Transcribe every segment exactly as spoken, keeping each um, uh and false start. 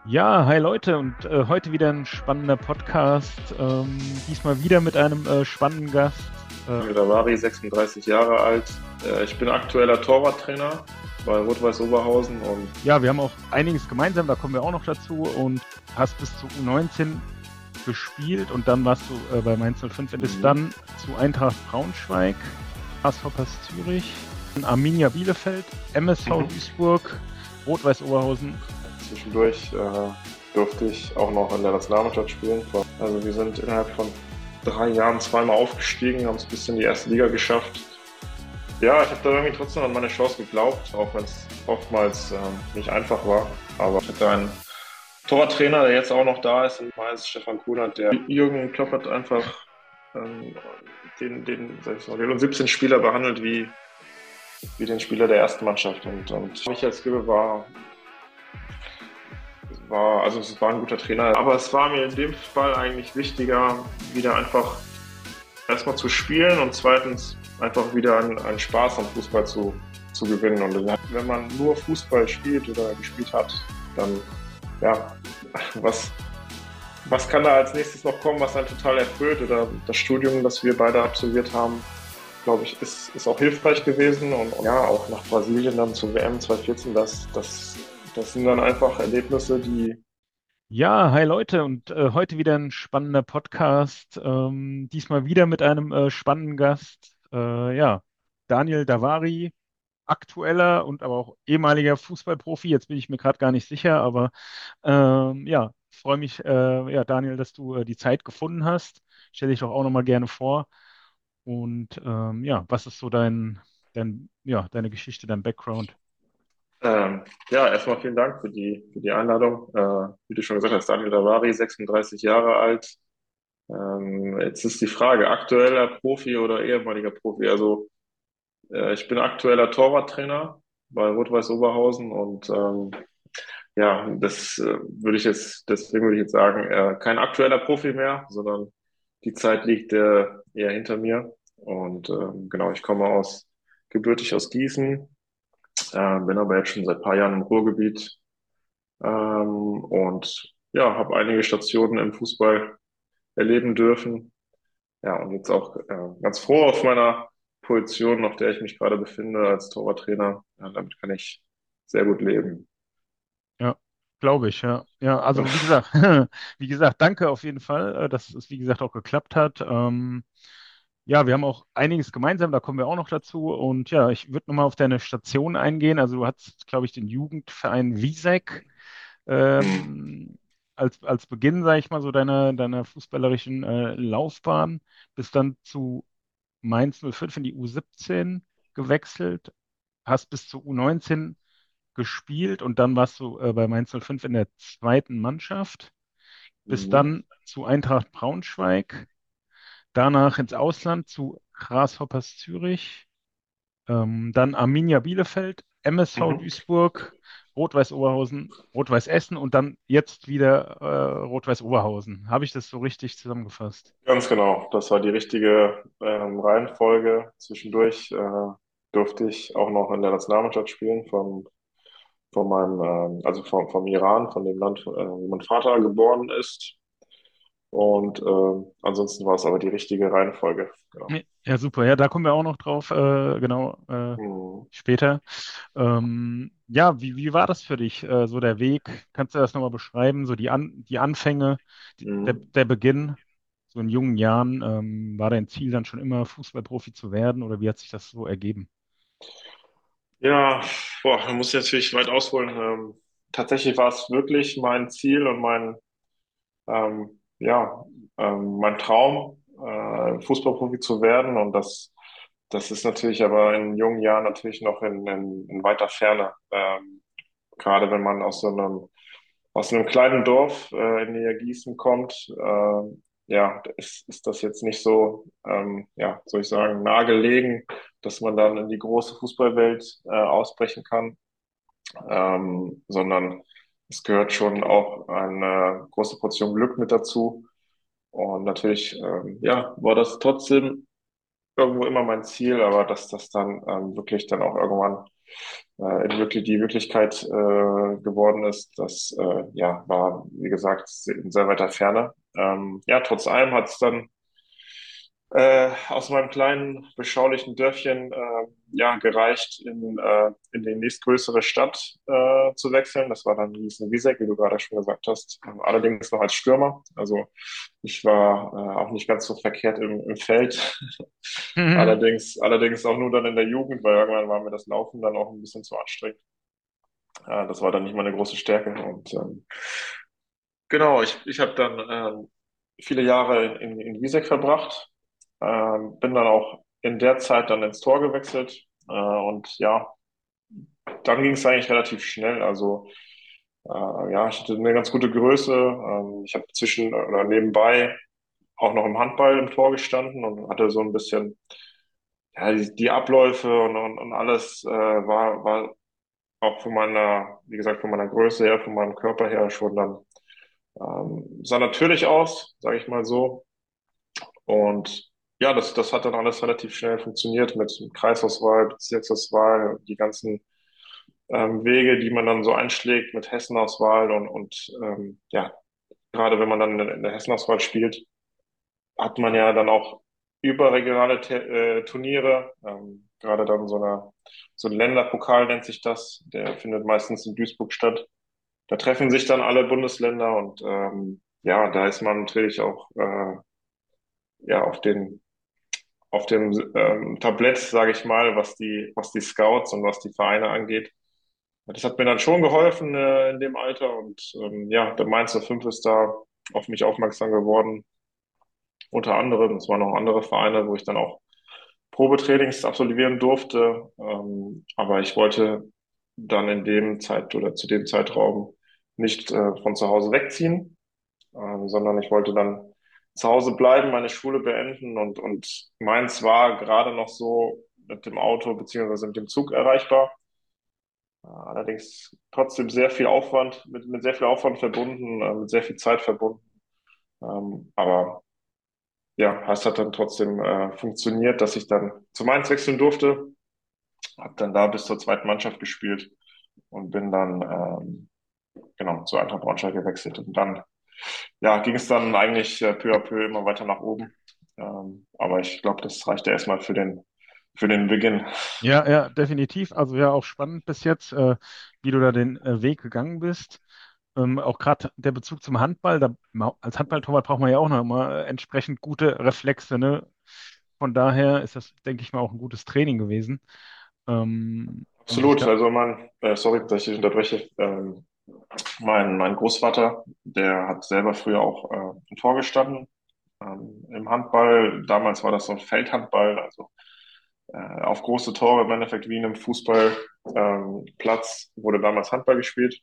Ja, hi Leute und äh, heute wieder ein spannender Podcast. Ähm, diesmal wieder mit einem äh, spannenden Gast. Äh, Davari, sechsunddreißig Jahre alt. Äh, Ich bin aktueller Torwarttrainer bei Rot-Weiß Oberhausen und ja, wir haben auch einiges gemeinsam, da kommen wir auch noch dazu. Und hast bis zu U neunzehn gespielt und dann warst du äh, bei Mainz null fünf, bis mhm, dann zu Eintracht Braunschweig, H S V Pass Zürich, Arminia Bielefeld, M S V mhm. Duisburg, Rot-Weiß Oberhausen. Zwischendurch äh, durfte ich auch noch in der Nationalmannschaft spielen. Also wir sind innerhalb von drei Jahren zweimal aufgestiegen, haben es bis in die erste Liga geschafft. Ja, ich habe da irgendwie trotzdem an meine Chance geglaubt, auch wenn es oftmals ähm, nicht einfach war. Aber ich hatte einen Torwarttrainer, der jetzt auch noch da ist in Mainz, Stefan Kunert. Der Jürgen Klopp hat einfach ähm, den, den, sag ich mal, den U siebzehn-Spieler behandelt wie, wie den Spieler der ersten Mannschaft. Und, und Michael Skibbe war, war, also es war ein guter Trainer. Aber es war mir in dem Fall eigentlich wichtiger, wieder einfach erstmal zu spielen und zweitens einfach wieder einen, einen Spaß am Fußball zu, zu gewinnen. Und wenn man nur Fußball spielt oder gespielt hat, dann, ja, was, was kann da als nächstes noch kommen, was einen total erfüllt? Oder das Studium, das wir beide absolviert haben, glaube ich, ist, ist auch hilfreich gewesen. Und, und ja, auch nach Brasilien dann zur W M zwanzig vierzehn, das, das, das sind dann einfach Erlebnisse, die, Ja, hi Leute und äh, heute wieder ein spannender Podcast. Ähm, diesmal wieder mit einem äh, spannenden Gast. Äh, ja, Daniel Davari, aktueller und aber auch ehemaliger Fußballprofi. Jetzt bin ich mir gerade gar nicht sicher, aber ähm, ja, freue mich, äh, ja, Daniel, dass du äh, die Zeit gefunden hast. Stell dich doch auch nochmal gerne vor. Und ähm, ja, was ist so dein, dein, ja, deine Geschichte, dein Background? ähm, ja, erstmal vielen Dank für die, für die Einladung. Äh, wie du schon gesagt hast, Daniel Davari, sechsunddreißig Jahre alt. Ähm, jetzt ist die Frage, aktueller Profi oder ehemaliger Profi? Also äh, ich bin aktueller Torwarttrainer bei Rot-Weiß Oberhausen und ähm, ja, das äh, würde ich jetzt, deswegen würde ich jetzt sagen, äh, kein aktueller Profi mehr, sondern die Zeit liegt äh, eher hinter mir. Und ähm, genau, ich komme aus, gebürtig aus Gießen, äh, bin aber jetzt schon seit ein paar Jahren im Ruhrgebiet ähm, und ja, habe einige Stationen im Fußball erleben dürfen. Ja, und jetzt auch äh, ganz froh auf meiner Position, auf der ich mich gerade befinde als Torwarttrainer. Ja, damit kann ich sehr gut leben. Ja, glaube ich, ja. Ja, also wie gesagt, wie gesagt, danke auf jeden Fall, äh, dass es wie gesagt auch geklappt hat. Ähm, ja, wir haben auch einiges gemeinsam, da kommen wir auch noch dazu. Und ja, ich würde nochmal auf deine Station eingehen. Also du hattest, glaube ich, den Jugendverein Wiesek Hm. ähm, als, als Beginn, sage ich mal, so deiner, deiner fußballerischen äh, Laufbahn, bist dann zu Mainz null fünf in die U siebzehn gewechselt, hast bis zu U neunzehn gespielt und dann warst du äh, bei Mainz null fünf in der zweiten Mannschaft, bis Mhm. dann zu Eintracht Braunschweig, danach ins Ausland zu Grasshoppers Zürich, ähm, dann Arminia Bielefeld, M S V Mhm. Duisburg, Rot-Weiß Oberhausen, Rot-Weiß Essen und dann jetzt wieder äh, Rot-Weiß Oberhausen. Habe ich das so richtig zusammengefasst? Ganz genau, das war die richtige ähm, Reihenfolge. Zwischendurch äh, durfte ich auch noch in der Nationalmannschaft spielen von, von meinem, ähm, also vom, vom Iran, von dem Land, äh, wo mein Vater geboren ist. Und ähm, ansonsten war es aber die richtige Reihenfolge. Genau. Ja, ja, super. Ja, da kommen wir auch noch drauf, äh, genau, äh, Mhm. später. Ähm, ja, wie, wie war das für dich, äh, so der Weg? Kannst du das nochmal beschreiben? So die, An die Anfänge, die, der, Mhm. der Beginn, so in jungen Jahren, ähm, war dein Ziel dann schon immer, Fußballprofi zu werden oder wie hat sich das so ergeben? Ja, boah, da muss ich natürlich weit ausholen. Ähm, tatsächlich war es wirklich mein Ziel und mein, ähm, ja, ähm, mein Traum, äh, Fußballprofi zu werden. Und das, das ist natürlich aber in jungen Jahren natürlich noch in, in, in weiter Ferne. Ähm, gerade wenn man aus so einem, aus einem kleinen Dorf äh, in Nähe Gießen kommt, äh, ja, ist, ist das jetzt nicht so, ähm, ja, soll ich sagen, nahegelegen, dass man dann in die große Fußballwelt äh, ausbrechen kann, ähm, sondern es gehört schon auch eine große Portion Glück mit dazu. Und natürlich, ähm, ja, war das trotzdem irgendwo immer mein Ziel, aber dass das dann ähm, wirklich dann auch irgendwann äh, in wirklich die Wirklichkeit äh, geworden ist, das äh, ja war, wie gesagt, in sehr weiter Ferne. Ähm, ja, trotz allem hat es dann äh, aus meinem kleinen, beschaulichen Dörfchen äh, ja gereicht, in, äh, in die nächstgrößere Stadt äh, zu wechseln. Das war dann Gießen-Wieseck, wie du gerade schon gesagt hast. Ähm, allerdings noch als Stürmer. Also ich war äh, auch nicht ganz so verkehrt im, im Feld. Mhm. Allerdings, allerdings auch nur dann in der Jugend, weil irgendwann war mir das Laufen dann auch ein bisschen zu anstrengend. Äh, das war dann nicht meine große Stärke. Und ähm, genau, ich, ich habe dann ähm, viele Jahre in, in Wieseck verbracht. Ähm, bin dann auch in der Zeit dann ins Tor gewechselt. Äh, und ja, dann ging es eigentlich relativ schnell. Also äh, ja, ich hatte eine ganz gute Größe. Ähm, ich habe zwischen oder nebenbei auch noch im Handball im Tor gestanden und hatte so ein bisschen ja, die, die Abläufe und, und, und alles äh, war, war auch von meiner, wie gesagt, von meiner Größe her, von meinem Körper her schon dann ähm, sah natürlich aus, sage ich mal so. Und ja, das, das hat dann alles relativ schnell funktioniert mit Kreisauswahl, Bezirksauswahl, die ganzen ähm, Wege, die man dann so einschlägt mit Hessenauswahl und, und ähm, ja, gerade wenn man dann in der Hessenauswahl spielt, hat man ja dann auch überregionale Te äh, Turniere, ähm, gerade dann so eine, so ein Länderpokal nennt sich das, der findet meistens in Duisburg statt. Da treffen sich dann alle Bundesländer und ähm, ja, da ist man natürlich auch äh, ja auf den auf dem ähm, Tablett, sage ich mal, was die, was die Scouts und was die Vereine angeht. Das hat mir dann schon geholfen äh, in dem Alter und ähm, ja, der Mainz null fünf ist da auf mich aufmerksam geworden. Unter anderem, es waren noch andere Vereine, wo ich dann auch Probetrainings absolvieren durfte. Ähm, aber ich wollte dann in dem Zeit oder zu dem Zeitraum nicht äh, von zu Hause wegziehen, ähm, sondern ich wollte dann zu Hause bleiben, meine Schule beenden und, und Mainz war gerade noch so mit dem Auto beziehungsweise mit dem Zug erreichbar. Äh, allerdings trotzdem sehr viel Aufwand, mit, mit sehr viel Aufwand verbunden, äh, mit sehr viel Zeit verbunden. Ähm, aber ja, es hat dann trotzdem äh, funktioniert, dass ich dann zu Mainz wechseln durfte, habe dann da bis zur zweiten Mannschaft gespielt und bin dann ähm, genau zu Eintracht Braunschweig gewechselt. Und dann ja, ging es dann eigentlich äh, peu à peu immer weiter nach oben. Ähm, aber ich glaube, das reicht ja erstmal für den, für den Beginn. Ja, ja, definitiv. Also ja, auch spannend bis jetzt, äh, wie du da den äh, Weg gegangen bist. Ähm, auch gerade der Bezug zum Handball, da, ma- als Handballtorwart braucht man ja auch noch mal äh, entsprechend gute Reflexe, ne? Von daher ist das, denke ich mal, auch ein gutes Training gewesen. Ähm, und ich Absolut. glaube, Also mein, äh, sorry, dass ich dich unterbreche. Ähm, mein, mein Großvater, der hat selber früher auch äh, im Tor gestanden. Ähm, im Handball, damals war das so ein Feldhandball, also äh, auf große Tore, im Endeffekt wie in einem Fußballplatz, ähm, Platz wurde damals Handball gespielt.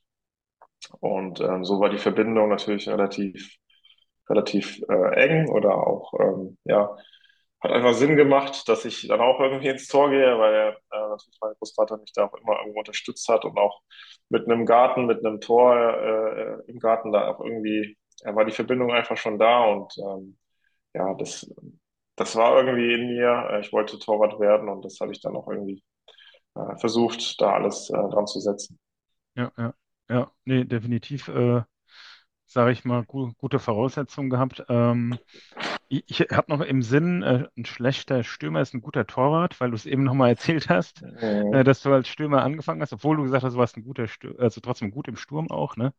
Und ähm, so war die Verbindung natürlich relativ relativ äh, eng oder auch, ähm, ja, hat einfach Sinn gemacht, dass ich dann auch irgendwie ins Tor gehe, weil äh, natürlich mein Großvater mich da auch immer irgendwo unterstützt hat und auch mit einem Garten, mit einem Tor äh, im Garten da auch irgendwie, ja, war die Verbindung einfach schon da und ähm, ja, das, das war irgendwie in mir. Äh, Ich wollte Torwart werden und das habe ich dann auch irgendwie äh, versucht, da alles äh, dran zu setzen. ja, ja, ja, nee, definitiv, äh, sage ich mal, gu gute Voraussetzungen gehabt. Ähm, ich ich habe noch im Sinn, äh, ein schlechter Stürmer ist ein guter Torwart, weil du es eben nochmal erzählt hast, äh, Mhm. dass du als Stürmer angefangen hast, obwohl du gesagt hast, du warst ein guter Stürmer, also trotzdem gut im Sturm auch, ne?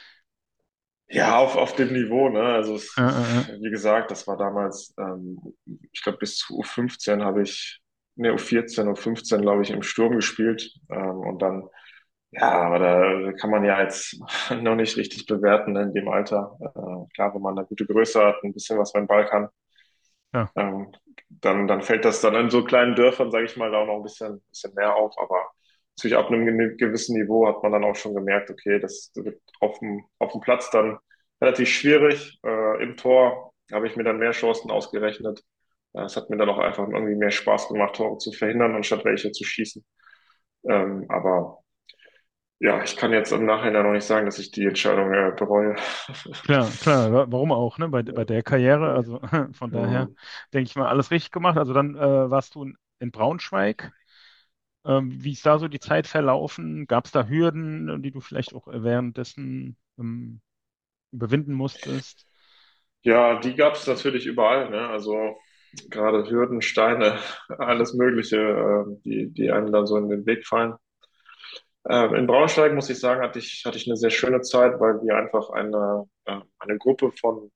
Ja, auf, auf dem Niveau, ne? Also es, Äh, äh, äh, es, wie gesagt, das war damals, ähm, ich glaube, bis zu U fünfzehn habe ich, ne, U vierzehn, U fünfzehn, glaube ich, im Sturm gespielt. Ähm, und dann, ja, aber da kann man ja jetzt noch nicht richtig bewerten, ne, in dem Alter. Äh, klar, wenn man eine gute Größe hat, ein bisschen was beim Ball kann, ja, ähm, dann, dann fällt das dann in so kleinen Dörfern, sage ich mal, da auch noch ein bisschen, bisschen mehr auf. Aber natürlich ab einem ge- gewissen Niveau hat man dann auch schon gemerkt, okay, das wird auf dem, auf dem Platz dann relativ schwierig. Äh, im Tor habe ich mir dann mehr Chancen ausgerechnet. Äh, Es hat mir dann auch einfach irgendwie mehr Spaß gemacht, Tore zu verhindern, anstatt welche zu schießen. Ähm, aber ja, ich kann jetzt im Nachhinein noch nicht sagen, dass ich die Entscheidung äh, bereue. klar, klar, wa- warum auch, ne? Bei, bei der Karriere, also von daher Hm. denke ich mal, alles richtig gemacht. Also dann äh, warst du in, in Braunschweig. Ähm, wie ist da so die Zeit verlaufen? Gab es da Hürden, die du vielleicht auch währenddessen ähm, überwinden musstest? Ja, die gab es natürlich überall, ne? Also gerade Hürden, Steine, alles Mögliche, äh, die, die einem dann so in den Weg fallen. Äh, in Braunschweig, muss ich sagen, hatte ich, hatte ich eine sehr schöne Zeit, weil wir einfach eine, äh, eine Gruppe von,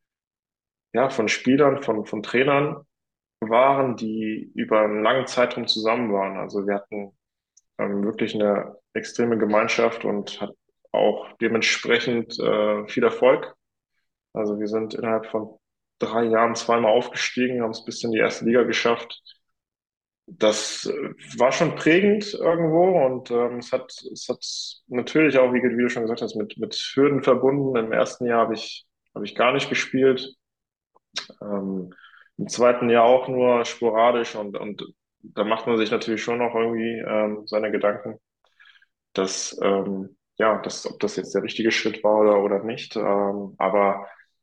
ja, von Spielern, von, von Trainern waren, die über einen langen Zeitraum zusammen waren. Also wir hatten ähm, wirklich eine extreme Gemeinschaft und hat auch dementsprechend äh, viel Erfolg. Also wir sind innerhalb von drei Jahren zweimal aufgestiegen, haben es bis in die erste Liga geschafft. Das äh, war schon prägend irgendwo und ähm, es hat, es hat natürlich auch, wie, wie du schon gesagt hast, mit, mit Hürden verbunden. Im ersten Jahr habe ich, habe ich gar nicht gespielt. Ähm, Im zweiten Jahr auch nur sporadisch und, und da macht man sich natürlich schon noch irgendwie ähm, seine Gedanken, dass, ähm, ja, dass, ob das jetzt der richtige Schritt war oder, oder nicht. Ähm, aber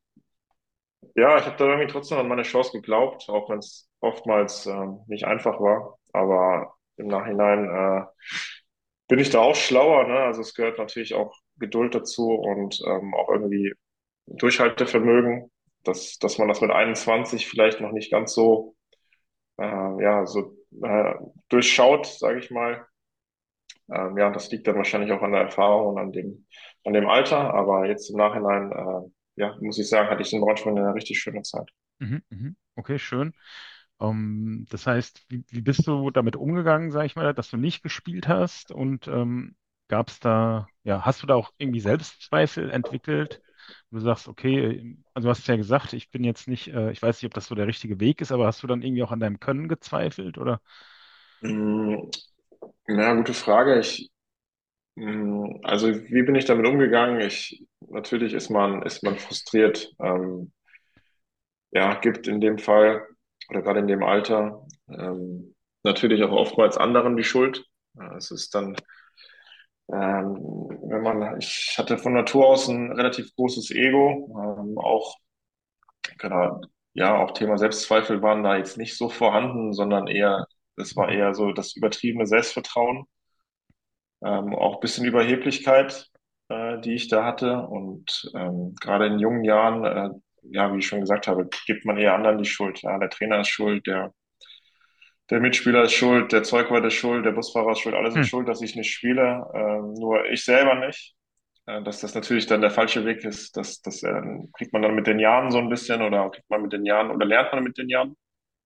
ja, ich habe da irgendwie trotzdem an meine Chance geglaubt, auch wenn es oftmals ähm, nicht einfach war. Aber im Nachhinein äh, bin ich da auch schlauer, ne? Also es gehört natürlich auch Geduld dazu und ähm, auch irgendwie Durchhaltevermögen, dass, dass man das mit einundzwanzig vielleicht noch nicht ganz so, äh, ja, so äh, durchschaut, sage ich mal. Ähm, ja, das liegt dann wahrscheinlich auch an der Erfahrung und an dem, an dem Alter. Aber jetzt im Nachhinein, äh, ja, muss ich sagen, hatte ich in Braunschweig eine richtig schöne Zeit. Mhm, mhm. Okay, schön. Ähm, das heißt, wie, wie bist du damit umgegangen, sag ich mal, dass du nicht gespielt hast? Und ähm, gab es da, ja, hast du da auch irgendwie Selbstzweifel entwickelt? Wo du sagst, okay, also du hast ja gesagt, ich bin jetzt nicht, äh, ich weiß nicht, ob das so der richtige Weg ist, aber hast du dann irgendwie auch an deinem Können gezweifelt, oder? Mm, na, gute Frage. Ich, mm, also wie bin ich damit umgegangen? Ich, natürlich ist man, ist man frustriert. Ähm, ja, gibt in dem Fall oder gerade in dem Alter ähm, natürlich auch oftmals anderen die Schuld. Ja, es ist dann, ähm, wenn man, ich hatte von Natur aus ein relativ großes Ego, ähm, auch genau, ja, auch Thema Selbstzweifel waren da jetzt nicht so vorhanden, sondern eher, es war Mhm. eher so das übertriebene Selbstvertrauen, ähm, auch ein bisschen Überheblichkeit, äh, die ich da hatte. Und ähm, gerade in jungen Jahren, äh, ja, wie ich schon gesagt habe, gibt man eher anderen die Schuld. Ja, der Trainer ist schuld, der, der Mitspieler ist schuld, der Zeugwart ist schuld, der Busfahrer ist schuld, alle sind Hm. schuld, dass ich nicht spiele, ähm, nur ich selber nicht. Äh, Dass das natürlich dann der falsche Weg ist, das, das äh, kriegt man dann mit den Jahren so ein bisschen oder kriegt man mit den Jahren oder lernt man mit den Jahren.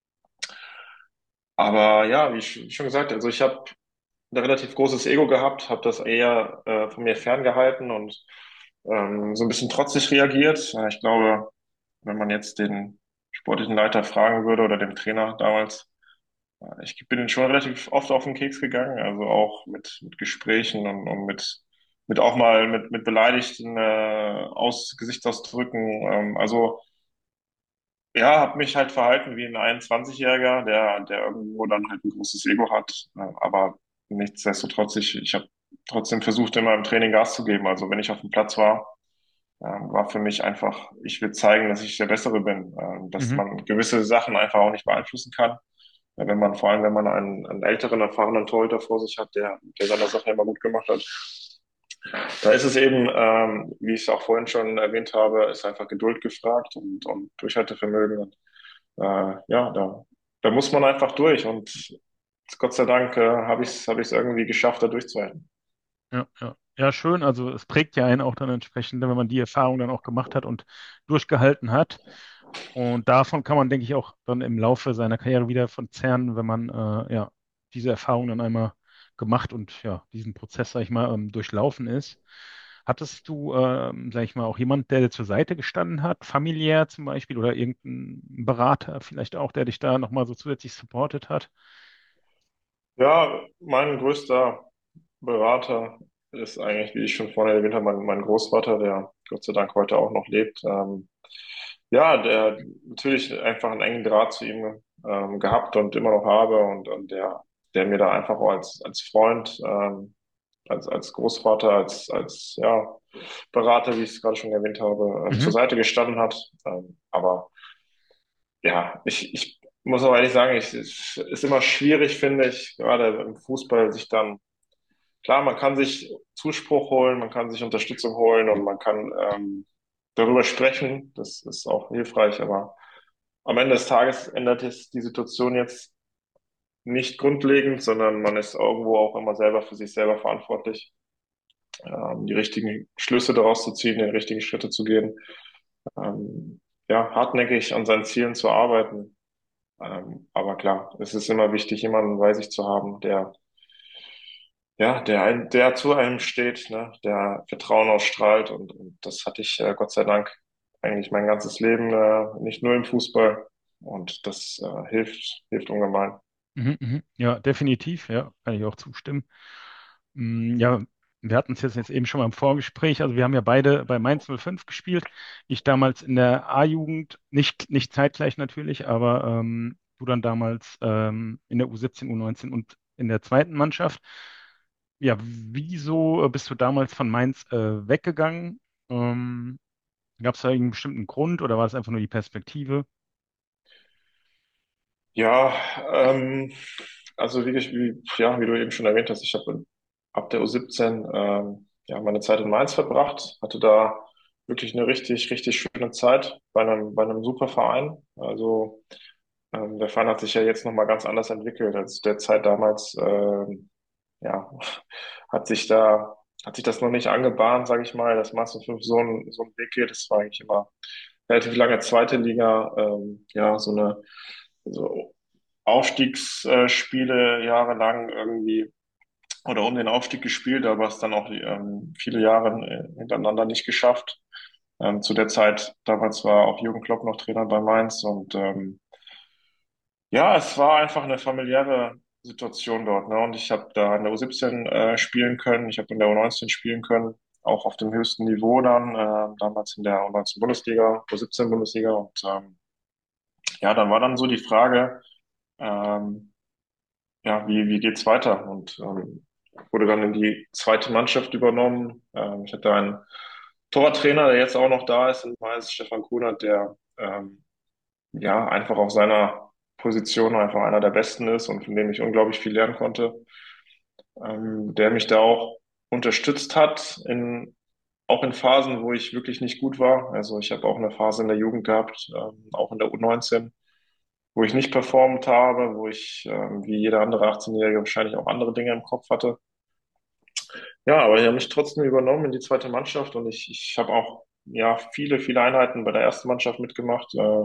Aber ja, wie ich wie schon gesagt, also ich habe ein relativ großes Ego gehabt, habe das eher äh, von mir ferngehalten und ähm, so ein bisschen trotzig reagiert. Äh, Ich glaube, wenn man jetzt den sportlichen Leiter fragen würde oder den Trainer damals, äh, ich bin schon relativ oft auf den Keks gegangen, also auch mit, mit Gesprächen und, und mit, mit auch mal mit, mit beleidigten äh, Aus, Gesichtsausdrücken. Ähm, also ja, habe mich halt verhalten wie ein einundzwanzig-Jähriger, der, der irgendwo dann halt ein großes Ego hat. Äh, Aber nichtsdestotrotz, ich, ich habe trotzdem versucht, immer im Training Gas zu geben. Also wenn ich auf dem Platz war, ähm, war für mich einfach, ich will zeigen, dass ich der Bessere bin, ähm, dass Mhm. man gewisse Sachen einfach auch nicht beeinflussen kann. Ja, wenn man, vor allem wenn man einen, einen älteren, erfahrenen Torhüter vor sich hat, der, der seine Sache immer gut gemacht hat. Da ist es eben, ähm, wie ich es auch vorhin schon erwähnt habe, ist einfach Geduld gefragt und, und Durchhaltevermögen. Und äh, ja, da, da muss man einfach durch und Gott sei Dank äh, habe ich es hab ich's irgendwie geschafft, da durchzuhalten. Ja, ja. Ja, schön. Also es prägt ja einen auch dann entsprechend, wenn man die Erfahrung dann auch gemacht hat und durchgehalten hat. Und davon kann man, denke ich, auch dann im Laufe seiner Karriere wieder von zehren, wenn man äh, ja diese Erfahrung dann einmal gemacht und ja diesen Prozess, sag ich mal, ähm, durchlaufen ist. Hattest du, ähm, sag ich mal, auch jemand, der dir zur Seite gestanden hat, familiär zum Beispiel, oder irgendein Berater vielleicht auch, der dich da nochmal so zusätzlich supportet hat? Ja, mein größter Berater ist eigentlich, wie ich schon vorhin erwähnt habe, mein, mein Großvater, der Gott sei Dank heute auch noch lebt. Ähm, ja, der natürlich einfach einen engen Draht zu ihm ähm, gehabt und immer noch habe und, und der, der mir da einfach auch als, als Freund, ähm, als, als Großvater, als, als ja, Berater, wie ich es gerade schon erwähnt habe, ähm, zur Mhm. Seite gestanden hat. Ähm, aber ja, ich, ich muss auch ehrlich sagen, ich, es ist immer schwierig, finde ich, gerade im Fußball sich dann, klar, man kann sich Zuspruch holen, man kann sich Unterstützung holen und man kann ähm, darüber sprechen. Das ist auch hilfreich, aber am Ende des Tages ändert es die Situation jetzt nicht grundlegend, sondern man ist irgendwo auch immer selber für sich selber verantwortlich, ähm, die richtigen Schlüsse daraus zu ziehen, die richtigen Schritte zu gehen, ähm, ja, hartnäckig an seinen Zielen zu arbeiten. Ähm, aber klar, es ist immer wichtig, jemanden bei sich zu haben, der, ja, der ein, der zu einem steht, ne, der Vertrauen ausstrahlt und, und das hatte ich, äh, Gott sei Dank, eigentlich mein ganzes Leben, äh, nicht nur im Fußball und das, äh, hilft, hilft ungemein. Mhm, mhm. Ja, definitiv, ja, kann ich auch zustimmen. Mm, ja, wir hatten es jetzt, jetzt eben schon mal im Vorgespräch. Also wir haben ja beide bei Mainz null fünf gespielt. Ich damals in der A-Jugend, nicht, nicht zeitgleich natürlich, aber ähm, du dann damals ähm, in der U siebzehn, U neunzehn und in der zweiten Mannschaft. Ja, wieso äh, bist du damals von Mainz äh, weggegangen? Ähm, Gab es da irgendeinen bestimmten Grund oder war es einfach nur die Perspektive? Ja, ähm, also wie, ich- wie, ja, wie du eben schon erwähnt hast, ich habe ab der U siebzehn ähm, ja, meine Zeit in Mainz verbracht, hatte da wirklich eine richtig, richtig schöne Zeit bei einem, bei einem super Verein. Also ähm, der Verein hat sich ja jetzt nochmal ganz anders entwickelt als der Zeit damals. Ähm, ja, hat sich da, hat sich das noch nicht angebahnt, sage ich mal, dass Mainz null fünf so ein, so ein Weg geht. Das war eigentlich immer relativ lange zweite Liga, ähm, ja, so eine so Aufstiegsspiele jahrelang irgendwie oder um den Aufstieg gespielt, aber es dann auch ähm, viele Jahre äh, hintereinander nicht geschafft. Ähm, zu der Zeit, damals war auch Jürgen Klopp noch Trainer bei Mainz und ähm, ja, es war einfach eine familiäre Situation dort, ne? Und ich habe da in der U siebzehn äh, spielen können, ich habe in der U neunzehn spielen können, auch auf dem höchsten Niveau dann, äh, damals in der U neunzehn Bundesliga, U siebzehn Bundesliga und ähm, ja, dann war dann so die Frage, ähm, ja, wie, wie geht's weiter? Und ähm, wurde dann in die zweite Mannschaft übernommen. Ähm, ich hatte einen Torwarttrainer, der jetzt auch noch da ist in Mainz, Stefan Kunert, der ähm, ja einfach auf seiner Position einfach einer der Besten ist und von dem ich unglaublich viel lernen konnte, ähm, der mich da auch unterstützt hat in auch in Phasen, wo ich wirklich nicht gut war. Also ich habe auch eine Phase in der Jugend gehabt, ähm, auch in der U neunzehn, wo ich nicht performt habe, wo ich ähm, wie jeder andere achtzehn-Jährige wahrscheinlich auch andere Dinge im Kopf hatte. Ja, aber die haben mich trotzdem übernommen in die zweite Mannschaft und ich, ich habe auch ja viele, viele Einheiten bei der ersten Mannschaft mitgemacht. Äh,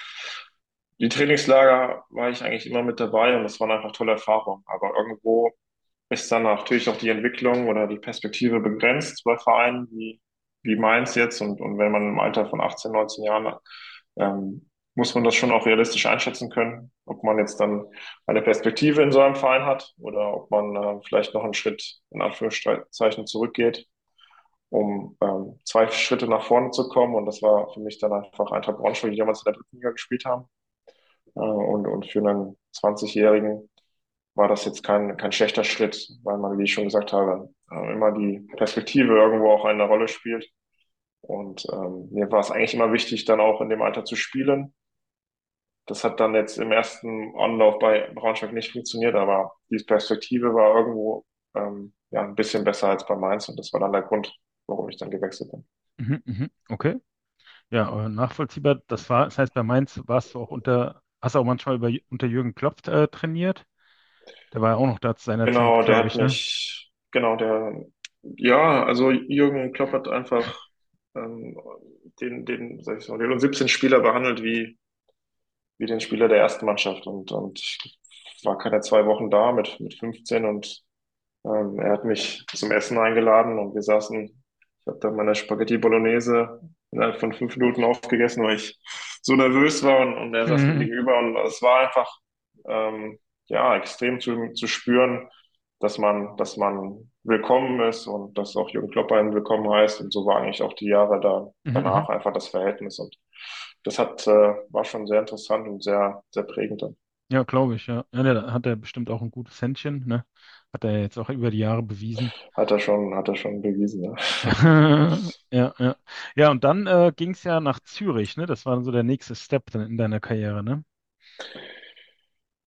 die Trainingslager war ich eigentlich immer mit dabei und das waren einfach tolle Erfahrungen. Aber irgendwo ist dann natürlich auch die Entwicklung oder die Perspektive begrenzt bei Vereinen wie, wie Mainz jetzt. Und, und wenn man im Alter von achtzehn, neunzehn Jahren, ähm, muss man das schon auch realistisch einschätzen können, ob man jetzt dann eine Perspektive in so einem Verein hat oder ob man äh, vielleicht noch einen Schritt in Anführungszeichen zurückgeht, um ähm, zwei Schritte nach vorne zu kommen. Und das war für mich dann einfach Eintracht Braunschweig, die damals in der dritten Liga gespielt haben. Äh, und, und für einen zwanzig-Jährigen war das jetzt kein, kein schlechter Schritt, weil man, wie ich schon gesagt habe, äh, immer die Perspektive irgendwo auch eine Rolle spielt. Und ähm, mir war es eigentlich immer wichtig, dann auch in dem Alter zu spielen. Das hat dann jetzt im ersten Anlauf bei Braunschweig nicht funktioniert, aber die Perspektive war irgendwo ähm, ja ein bisschen besser als bei Mainz und das war dann der Grund, warum ich dann gewechselt bin. Mhm, mhm. Okay. Ja, äh, nachvollziehbar. Das war, das heißt, bei Mainz warst du auch unter, hast du auch manchmal über, unter Jürgen Klopp äh, trainiert. Der war ja auch noch da zu seiner Zeit, Genau, der glaube hat ich, ne? mich, genau, der, ja, also Jürgen Klopp hat einfach ähm, den, den, sag ich mal, den siebzehn Spieler behandelt wie, wie den Spieler der ersten Mannschaft und, und ich war keine zwei Wochen da mit, mit fünfzehn und ähm, er hat mich zum Essen eingeladen und wir saßen, ich habe dann meine Spaghetti Bolognese innerhalb von fünf Minuten aufgegessen, weil ich so nervös war und, und er saß mir Mhm, gegenüber und es war einfach ähm, ja extrem zu, zu spüren, dass man, dass man willkommen ist und dass auch Jürgen Klopp einen willkommen heißt und so war eigentlich auch die Jahre da mhm, mhm. danach einfach das Verhältnis und das hat äh, war schon sehr interessant und sehr sehr prägend dann. Ja, glaube ich, ja. Ja, der hat er bestimmt auch ein gutes Händchen, ne? Hat er jetzt auch über die Jahre bewiesen. Hat er schon, hat er schon bewiesen, ja. Ja, ja. Ja, und dann äh, ging es ja nach Zürich, ne? Das war dann so der nächste Step dann in deiner Karriere, ne?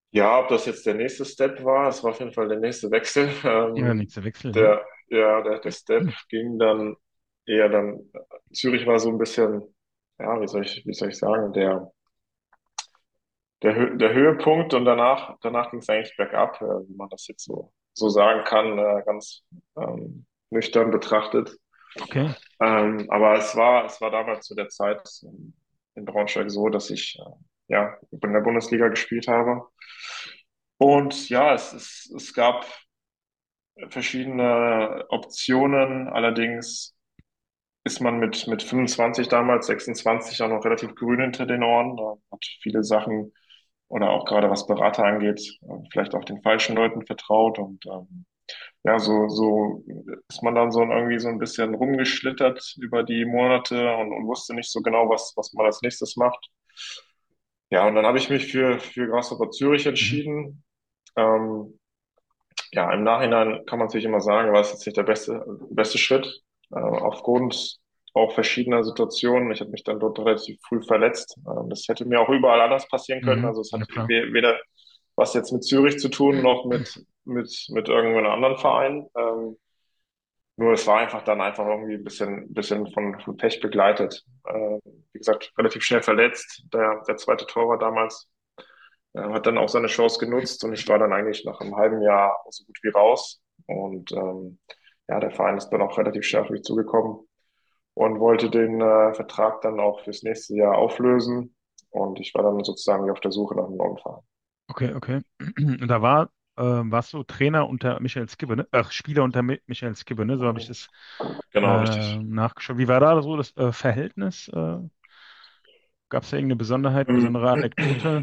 Ja, ob das jetzt der nächste Step war, es war auf jeden Fall der nächste Wechsel. Ja, Ähm, nächster Wechsel, ja. der, ja, der, der Step ging dann eher dann, Zürich war so ein bisschen, ja, wie soll ich, wie soll ich sagen, der, der, Hö- der Höhepunkt und danach, danach ging es eigentlich bergab, äh, wie man das jetzt so, so sagen kann, äh, ganz ähm, nüchtern betrachtet. Okay, Ähm, aber es war, es war damals zu der Zeit ähm, in Braunschweig so, dass ich äh, ja in der Bundesliga gespielt habe. Und ja, es, es, es gab verschiedene Optionen. Allerdings ist man mit, mit fünfundzwanzig damals, sechsundzwanzig auch noch relativ grün hinter den Ohren. Da hat viele Sachen oder auch gerade was Berater angeht, äh, vielleicht auch den falschen Leuten vertraut. Und ähm, ja, so, so ist man dann so irgendwie so ein bisschen rumgeschlittert über die Monate und, und wusste nicht so genau, was, was man als nächstes macht. Ja, und dann habe ich mich für, für Grasshopper Zürich mhm. entschieden. Ähm, ja, im Nachhinein kann man natürlich immer sagen, war es jetzt nicht der beste, beste Schritt, äh, aufgrund auch verschiedener Situationen. Ich habe mich dann dort relativ früh verletzt. Ähm, das hätte mir auch überall anders passieren können. Mhm. Also es Ja, hat klar. we- weder was jetzt mit Zürich zu tun, noch mit, mit, mit irgendeinem anderen Verein. Ähm, nur es war einfach dann einfach irgendwie ein bisschen, bisschen von, von Pech begleitet. Äh, wie gesagt, relativ schnell verletzt. Der, der zweite Torwart damals äh, hat dann auch seine Chance genutzt und ich war dann eigentlich nach einem halben Jahr so gut wie raus. Und ähm, ja, der Verein ist dann auch relativ schnell auf mich zugekommen und wollte den äh, Vertrag dann auch fürs nächste Jahr auflösen. Und ich war dann sozusagen auf der Suche nach einem neuen Verein. Okay, okay. Und da war, äh, warst du Trainer unter Michael Skibbe, ne? Ach, Spieler unter Mi Michael Skibbe, ne? So habe ich das Genau, äh, richtig. nachgeschaut. Wie war da so das äh, Verhältnis? Äh, gab es da irgendeine Besonderheit, Ähm, besondere Anekdote?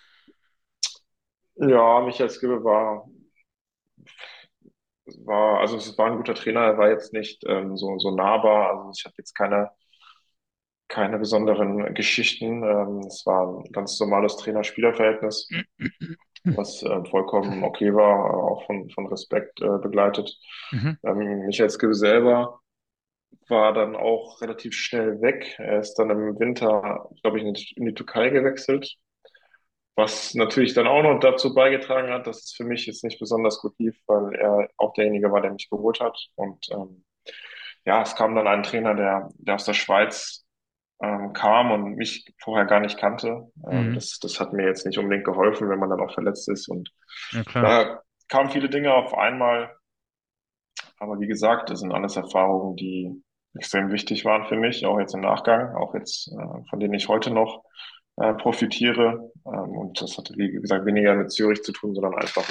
Ja, Michael Skibbe war, war, also es war ein guter Trainer, er war jetzt nicht ähm, so, so nahbar. Also ich habe jetzt keine, keine besonderen Geschichten. Ähm, es war ein ganz normales Trainer-Spieler-Verhältnis, was äh, vollkommen okay war, äh, auch von, von Respekt äh, begleitet. Mhm. Ähm, Michael Skibbe selber war dann auch relativ schnell weg. Er ist dann im Winter, glaube ich, in die, in die Türkei gewechselt, was natürlich dann auch noch dazu beigetragen hat, dass es für mich jetzt nicht besonders gut lief, weil er auch derjenige war, der mich geholt hat. Und ähm, ja, es kam dann ein Trainer, der, der aus der Schweiz ähm, kam und mich vorher gar nicht kannte. Ähm, Mhm. das, das hat mir jetzt nicht unbedingt geholfen, wenn man dann auch verletzt ist. Und Ja, klar. da kamen viele Dinge auf einmal. Aber wie gesagt, das sind alles Erfahrungen, die extrem wichtig waren für mich, auch jetzt im Nachgang, auch jetzt, äh, von denen ich heute noch äh, profitiere. Ähm, und das hatte, wie gesagt, weniger mit Zürich zu tun, sondern einfach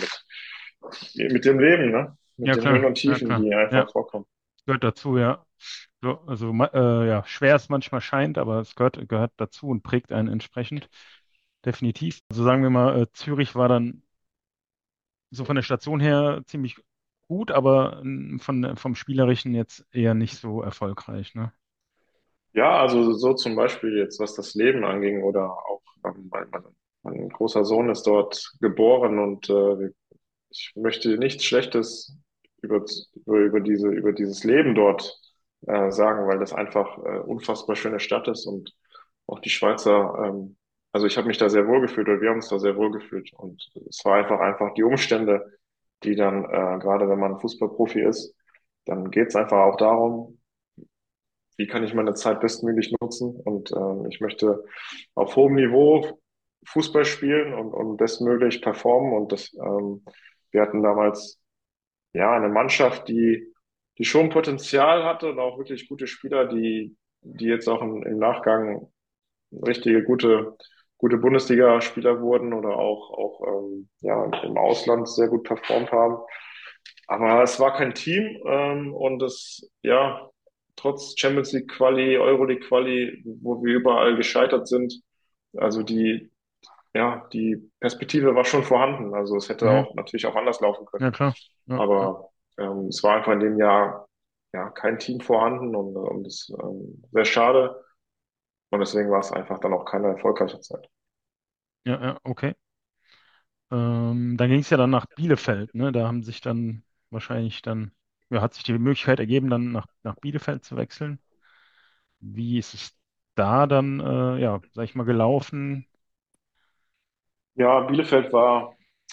mit, mit dem Leben, ne? Mit Ja, den Höhen klar. und Ja, Tiefen, klar. die Ja, einfach vorkommen. gehört dazu, ja. So, also ma- äh, ja, schwer es manchmal scheint, aber es gehört, gehört dazu und prägt einen entsprechend. Definitiv. Also sagen wir mal, äh, Zürich war dann so von der Station her ziemlich gut, aber ähm, von, vom Spielerischen jetzt eher nicht so erfolgreich, ne? Ja, also so zum Beispiel jetzt, was das Leben anging oder auch, ähm, mein, mein, mein großer Sohn ist dort geboren und äh, ich möchte nichts Schlechtes über, über, über diese, über dieses Leben dort äh, sagen, weil das einfach äh, unfassbar schöne Stadt ist und auch die Schweizer, ähm, also ich habe mich da sehr wohl gefühlt oder wir haben uns da sehr wohl gefühlt und es war einfach einfach die Umstände, die dann, äh, gerade wenn man Fußballprofi ist, dann geht es einfach auch darum, wie kann ich meine Zeit bestmöglich nutzen und ähm, ich möchte auf hohem Niveau Fußball spielen und, und bestmöglich performen und das, ähm, wir hatten damals ja, eine Mannschaft, die, die schon Potenzial hatte und auch wirklich gute Spieler, die, die jetzt auch im, im Nachgang richtige gute, gute Bundesliga-Spieler wurden oder auch, auch ähm, ja, im Ausland sehr gut performt haben. Aber es war kein Team ähm, und es, ja, trotz Champions League Quali, Euroleague Quali, wo wir überall gescheitert sind, also die, ja, die Perspektive war schon vorhanden. Also es hätte Mhm. auch natürlich auch anders laufen können. Ja, klar. Ja, ja, Aber ähm, es war einfach in dem Jahr ja kein Team vorhanden und, und es ähm, sehr schade. Und deswegen war es einfach dann auch keine erfolgreiche Zeit. ja, ja, okay. Ähm, dann ging es ja dann nach Bielefeld, ne? Da haben sich dann wahrscheinlich dann, ja, hat sich die Möglichkeit ergeben, dann nach, nach Bielefeld zu wechseln. Wie ist es da dann, äh, ja, sag ich mal, gelaufen? Ja, Bielefeld war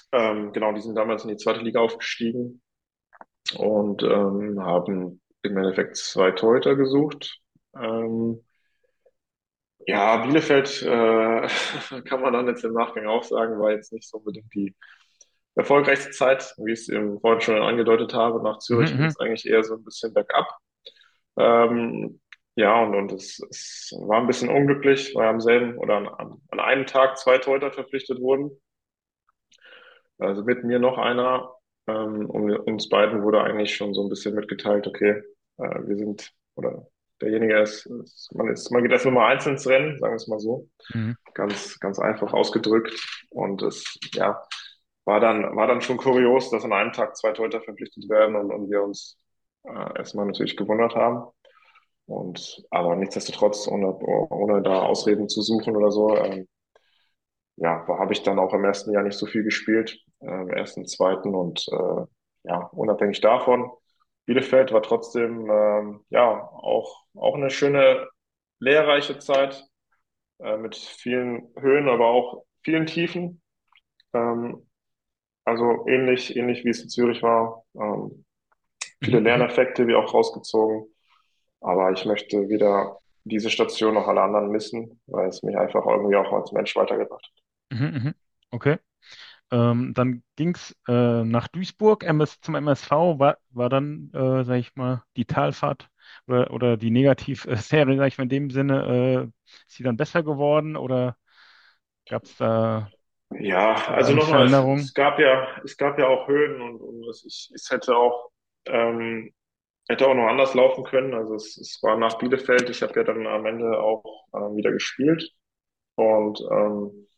Ähm, genau, die sind damals in die zweite Liga aufgestiegen und ähm, haben im Endeffekt zwei Torhüter gesucht. Ähm, ja, Bielefeld äh, kann man dann jetzt im Nachgang auch sagen, war jetzt nicht so unbedingt die erfolgreichste Zeit, wie ich es im vorhin schon angedeutet habe. Nach Mhm, Zürich ging mhm, es eigentlich eher so ein bisschen bergab. Ähm, ja, und, und es, es war ein bisschen unglücklich, weil am selben oder an, an einem Tag zwei Torhüter verpflichtet wurden. Also mit mir noch einer. Ähm, und uns beiden wurde eigentlich schon so ein bisschen mitgeteilt, okay, äh, wir sind, oder derjenige ist, ist, man ist, man geht als Nummer eins ins Rennen, sagen wir es mal so. mhm, Ganz, ganz einfach ausgedrückt. Und es, ja, war dann, war dann schon kurios, dass an einem Tag zwei Torhüter verpflichtet werden und, und wir uns äh, erstmal natürlich gewundert haben. Und aber nichtsdestotrotz, ohne, ohne da Ausreden zu suchen oder so, ähm, ja, habe ich dann auch im ersten Jahr nicht so viel gespielt, äh, im ersten, zweiten und äh, ja, unabhängig davon, Bielefeld war trotzdem ähm, ja auch auch eine schöne lehrreiche Zeit äh, mit vielen Höhen, aber auch vielen Tiefen. Ähm, also ähnlich ähnlich wie es in Zürich war, ähm, viele mhm, mhm, Lerneffekte wie auch rausgezogen. Aber ich möchte weder diese Station noch alle anderen missen, weil es mich einfach irgendwie auch als Mensch weitergebracht hat. mhm, mhm. Okay. Ähm, dann ging es äh, nach Duisburg, M S, zum M S V, war, war dann, äh, sag ich mal, die Talfahrt oder, oder die Negativserie, sag ich mal, in dem Sinne, äh, ist sie dann besser geworden oder gab es da Ja, äh, also eine nochmal, es, es Veränderung? gab ja, es gab ja auch Höhen und, und es, ich, es hätte auch, ähm, hätte auch noch anders laufen können. Also es, es war nach Bielefeld, ich habe ja dann am Ende auch ähm, wieder gespielt und ähm,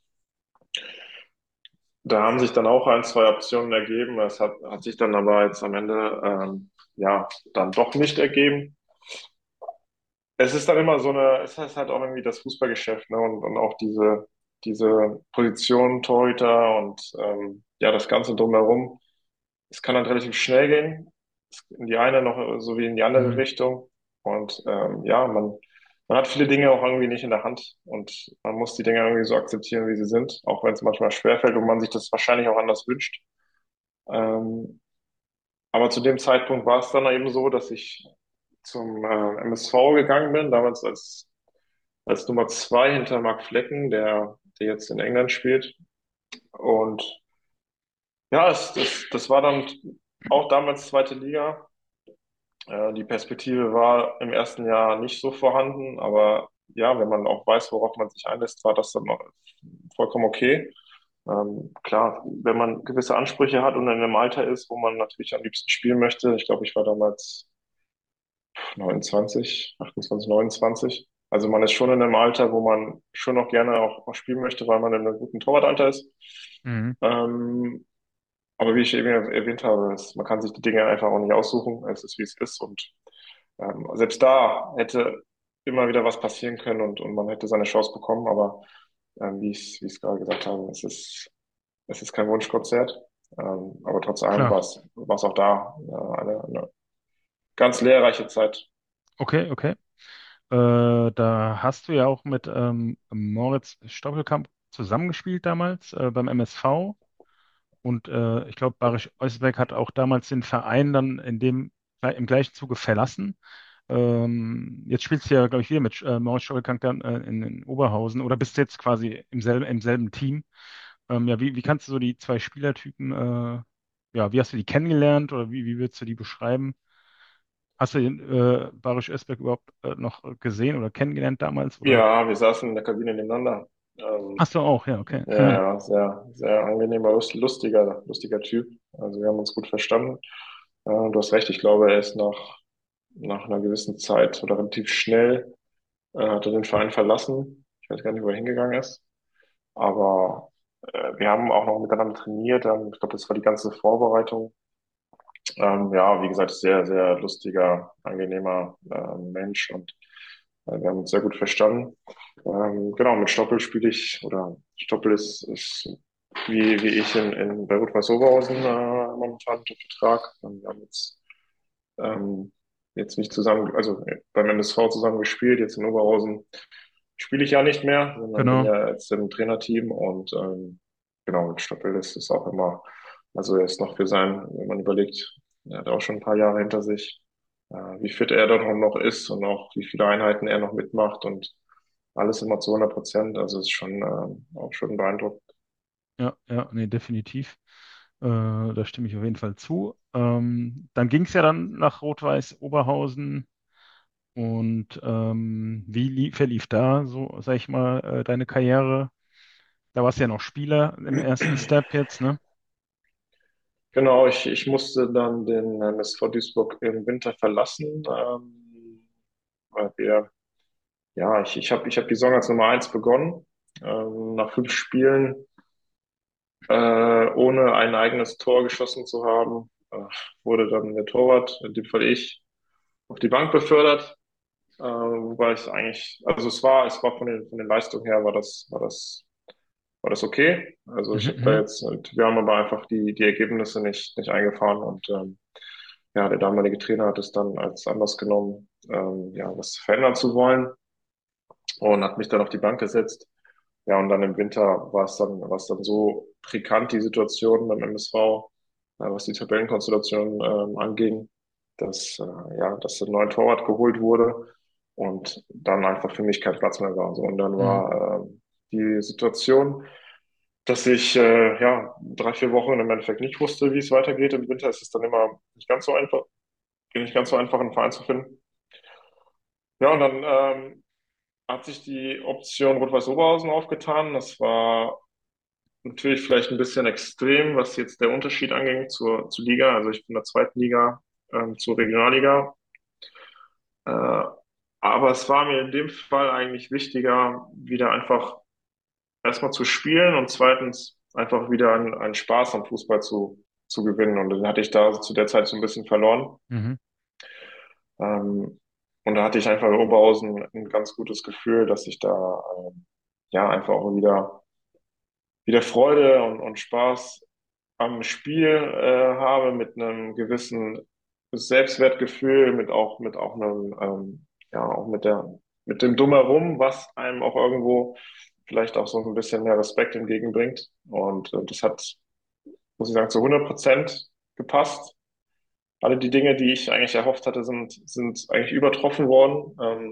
da haben sich dann auch ein, zwei Optionen ergeben. Es hat, hat sich dann aber jetzt am Ende ähm, ja dann doch nicht ergeben. Es ist dann immer so eine, es ist halt auch irgendwie das Fußballgeschäft, ne? Und, und auch diese, diese Position Torhüter und ähm, ja, das Ganze drumherum. Es kann dann relativ schnell gehen, in die eine noch sowie in die andere Mhm. Richtung. Und ähm, ja, man, man hat viele Dinge auch irgendwie nicht in der Hand und man muss die Dinge irgendwie so akzeptieren, wie sie sind, auch wenn es manchmal schwerfällt und man sich das wahrscheinlich auch anders wünscht. Ähm, aber zu dem Zeitpunkt war es dann eben so, dass ich zum äh, M S V gegangen bin, damals als als Nummer zwei hinter Marc Flecken, der, der jetzt in England spielt. Und ja, es, das, das war dann auch damals zweite Liga. Äh, die Perspektive war im ersten Jahr nicht so vorhanden, aber ja, wenn man auch weiß, worauf man sich einlässt, war das dann noch vollkommen okay. Ähm, klar, wenn man gewisse Ansprüche hat und in einem Alter ist, wo man natürlich am liebsten spielen möchte, ich glaube, ich war damals neunundzwanzig, achtundzwanzig, neunundzwanzig. Also man ist schon in einem Alter, wo man schon noch gerne auch, auch spielen möchte, weil man in einem guten Torwartalter ist. Mhm. Ähm, aber wie ich eben erwähnt habe, es, man kann sich die Dinge einfach auch nicht aussuchen. Es ist, wie es ist. Und ähm, selbst da hätte immer wieder was passieren können und, und man hätte seine Chance bekommen. Aber ähm, wie ich, wie ich es gerade gesagt habe, es ist, es ist kein Wunschkonzert. Ähm, aber trotz allem Klar. war es, war es auch da äh, eine, eine ganz lehrreiche Zeit. Okay, okay. Äh, da hast du ja auch mit ähm, Moritz Stoppelkamp zusammengespielt damals äh, beim M S V. Und äh, ich glaube, Barisch Oisbeck hat auch damals den Verein dann in dem, im gleichen Zuge verlassen. Ähm, jetzt spielst du ja, glaube ich, wieder mit äh, Moritz Stoppelkamp dann äh, in, in Oberhausen oder bist jetzt quasi im selben, im selben Team. Ähm, ja, wie, wie kannst du so die zwei Spielertypen, äh, ja, wie hast du die kennengelernt oder wie, wie würdest du die beschreiben? Hast du den äh, Barisch Özbek überhaupt äh, noch gesehen oder kennengelernt damals? Oder? Ja, wir saßen in der Kabine nebeneinander. Ähm, Hast du auch, ja, okay. ja, ja, sehr, sehr angenehmer, lust- lustiger, lustiger Typ. Also wir haben uns gut verstanden. Äh, du hast recht, ich glaube, er ist nach, nach einer gewissen Zeit oder relativ schnell, äh, hat er den Verein verlassen. Ich weiß gar nicht, wo er hingegangen ist. Aber äh, wir haben auch noch miteinander trainiert. Ähm, ich glaube, das war die ganze Vorbereitung. Ähm, ja, wie gesagt, sehr, sehr lustiger, angenehmer äh, Mensch und äh, wir haben uns sehr gut verstanden. Ähm, genau, mit Stoppel spiele ich, oder Stoppel ist, ist wie, wie ich in, in bei Rot-Weiß Oberhausen äh, momentan unter Vertrag. Ähm, Wir haben jetzt, ähm, jetzt nicht zusammen, also äh, beim M S V zusammen gespielt, jetzt in Oberhausen spiele ich ja nicht mehr, sondern bin Genau. ja jetzt im Trainerteam und ähm, genau, und stabil ist es auch immer. Also er ist noch für sein, wenn man überlegt, er hat auch schon ein paar Jahre hinter sich, äh, wie fit er dann noch ist und auch wie viele Einheiten er noch mitmacht und alles immer zu hundert Prozent. Also es ist schon äh, auch schon beeindruckend. Ja, ja, nee, definitiv. Äh, da stimme ich auf jeden Fall zu. Ähm, dann ging es ja dann nach Rot-Weiß Oberhausen. Und ähm, wie lief, verlief da so, sag ich mal, äh, deine Karriere? Da warst du ja noch Spieler im ersten Step jetzt, ne? Genau, ich, ich musste dann den M S V Duisburg im Winter verlassen, ähm, weil wir, ja, ich, ich habe ich hab die Saison als Nummer eins begonnen, ähm, nach fünf Spielen, äh, ohne ein eigenes Tor geschossen zu haben, äh, wurde dann der Torwart, in dem Fall ich, auf die Bank befördert, äh, wobei es eigentlich, also es war, es war von den, von den Leistungen her, war das, war das, war das okay. Also ich Mhm, habe da mhm, jetzt, wir haben aber einfach die, die Ergebnisse nicht, nicht eingefahren und ähm, ja, der damalige Trainer hat es dann als Anlass genommen, ähm, ja, was verändern zu wollen und hat mich dann auf die Bank gesetzt. Ja, und dann im Winter war es dann, war es dann so pikant, die Situation beim M S V, äh, was die Tabellenkonstellation ähm, anging, dass, äh, ja, dass ein neuer Torwart geholt wurde und dann einfach für mich kein Platz mehr war. So, und dann mhm, war äh, die Situation, dass ich äh, ja drei, vier Wochen im Endeffekt nicht wusste, wie es weitergeht. Im Winter ist es dann immer nicht ganz so einfach, nicht ganz so einfach, einen Verein zu finden. Ja, und dann ähm, hat sich die Option Rot-Weiß Oberhausen aufgetan. Das war natürlich vielleicht ein bisschen extrem, was jetzt der Unterschied anging zur, zur Liga. Also ich bin in der zweiten Liga ähm, zur Regionalliga. Äh, aber es war mir in dem Fall eigentlich wichtiger, wieder einfach erstmal zu spielen und zweitens einfach wieder einen, einen Spaß am Fußball zu, zu gewinnen. Und den hatte ich da zu der Zeit so ein bisschen verloren. mhm, Ähm, und da hatte ich einfach in Oberhausen ein ganz gutes Gefühl, dass ich da ähm, ja einfach auch wieder, wieder Freude und, und Spaß am Spiel äh, habe mit einem gewissen Selbstwertgefühl, mit auch mit auch einem ähm, ja auch mit der mit dem Drumherum, was einem auch irgendwo vielleicht auch so ein bisschen mehr Respekt entgegenbringt. Und äh, das hat, muss ich sagen, zu hundert Prozent gepasst. Alle die Dinge, die ich eigentlich erhofft hatte, sind sind eigentlich übertroffen worden. Ähm,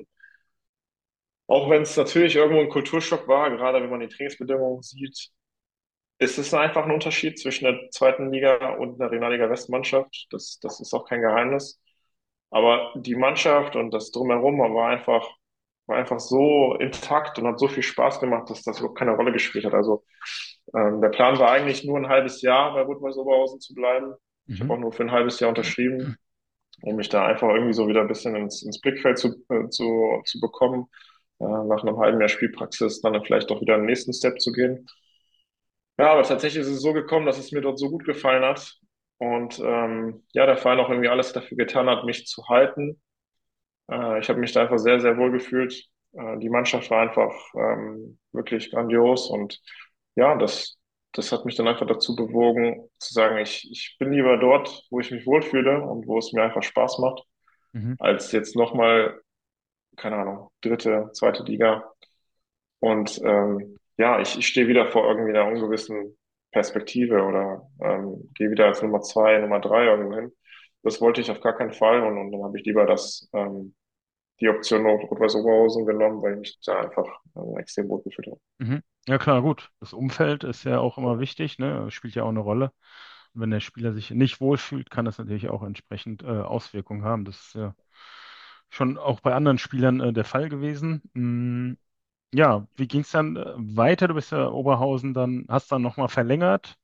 auch wenn es natürlich irgendwo ein Kulturschock war, gerade wenn man die Trainingsbedingungen sieht, ist es einfach ein Unterschied zwischen der zweiten Liga und der Regionalliga Westmannschaft. Das, das ist auch kein Geheimnis. Aber die Mannschaft und das Drumherum war einfach, war einfach so intakt und hat so viel Spaß gemacht, dass das überhaupt keine Rolle gespielt hat. Also ähm, der Plan war eigentlich nur ein halbes Jahr bei Rot-Weiß Oberhausen zu bleiben. Ich habe mhm, auch nur für ein halbes Jahr unterschrieben, um mich da einfach irgendwie so wieder ein bisschen ins, ins Blickfeld zu, äh, zu, zu bekommen. Äh, nach einem halben Jahr Spielpraxis dann vielleicht auch wieder den nächsten Step zu gehen. Ja, aber tatsächlich ist es so gekommen, dass es mir dort so gut gefallen hat und ähm, ja, der Verein auch irgendwie alles dafür getan hat, mich zu halten. Äh, ich habe mich da einfach sehr, sehr wohl gefühlt. Äh, die Mannschaft war einfach ähm, wirklich grandios und ja, das, das hat mich dann einfach dazu bewogen, zu sagen, ich, ich bin lieber dort, wo ich mich wohlfühle und wo es mir einfach Spaß macht, mhm, als jetzt nochmal, keine Ahnung, dritte, zweite Liga. Und ähm, ja, ich, ich stehe wieder vor irgendwie einer ungewissen Perspektive oder ähm, gehe wieder als Nummer zwei, Nummer drei irgendwo hin. Das wollte ich auf gar keinen Fall und, und dann habe ich lieber das, ähm, die Option Rot- Rot-Weiß Oberhausen genommen, weil ich mich da einfach äh, extrem wohl gefühlt habe. mhm. Ja klar, gut. Das Umfeld ist ja auch immer wichtig, ne? Spielt ja auch eine Rolle. Und wenn der Spieler sich nicht wohlfühlt, kann das natürlich auch entsprechend äh, Auswirkungen haben. Das ist ja schon auch bei anderen Spielern äh, der Fall gewesen. Mm, ja, wie ging es dann äh, weiter? Du bist ja Oberhausen dann, hast dann nochmal verlängert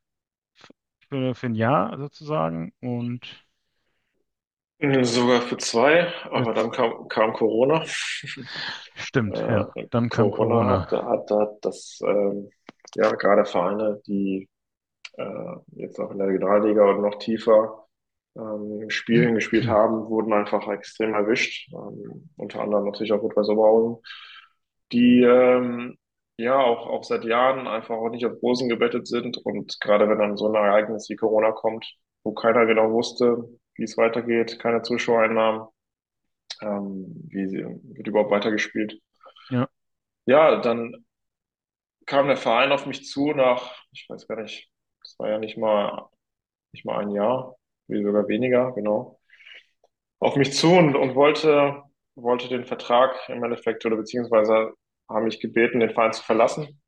für, für ein Jahr sozusagen und Mhm, sogar für zwei, aber jetzt dann kam, kam Corona. stimmt, ja. Äh, Dann kam Corona Corona. hat, hat, hat das, ähm, ja, gerade Vereine, die äh, jetzt auch in der Regionalliga oder noch tiefer ähm, Spielen gespielt haben, wurden einfach extrem erwischt. Ähm, unter anderem natürlich auch Rot-Weiß Oberhausen, die ähm, ja auch, auch seit Jahren einfach auch nicht auf Rosen gebettet sind. Und gerade wenn dann so ein Ereignis wie Corona kommt, wo keiner genau wusste, wie es weitergeht, keine Zuschauereinnahmen, ähm, wie sie, wird überhaupt weitergespielt. Ja. Ja, dann kam der Verein auf mich zu nach, ich weiß gar nicht, das war ja nicht mal, nicht mal ein Jahr, wie sogar weniger, genau, auf mich zu und, und wollte, wollte den Vertrag im Endeffekt oder beziehungsweise haben mich gebeten, den Verein zu verlassen,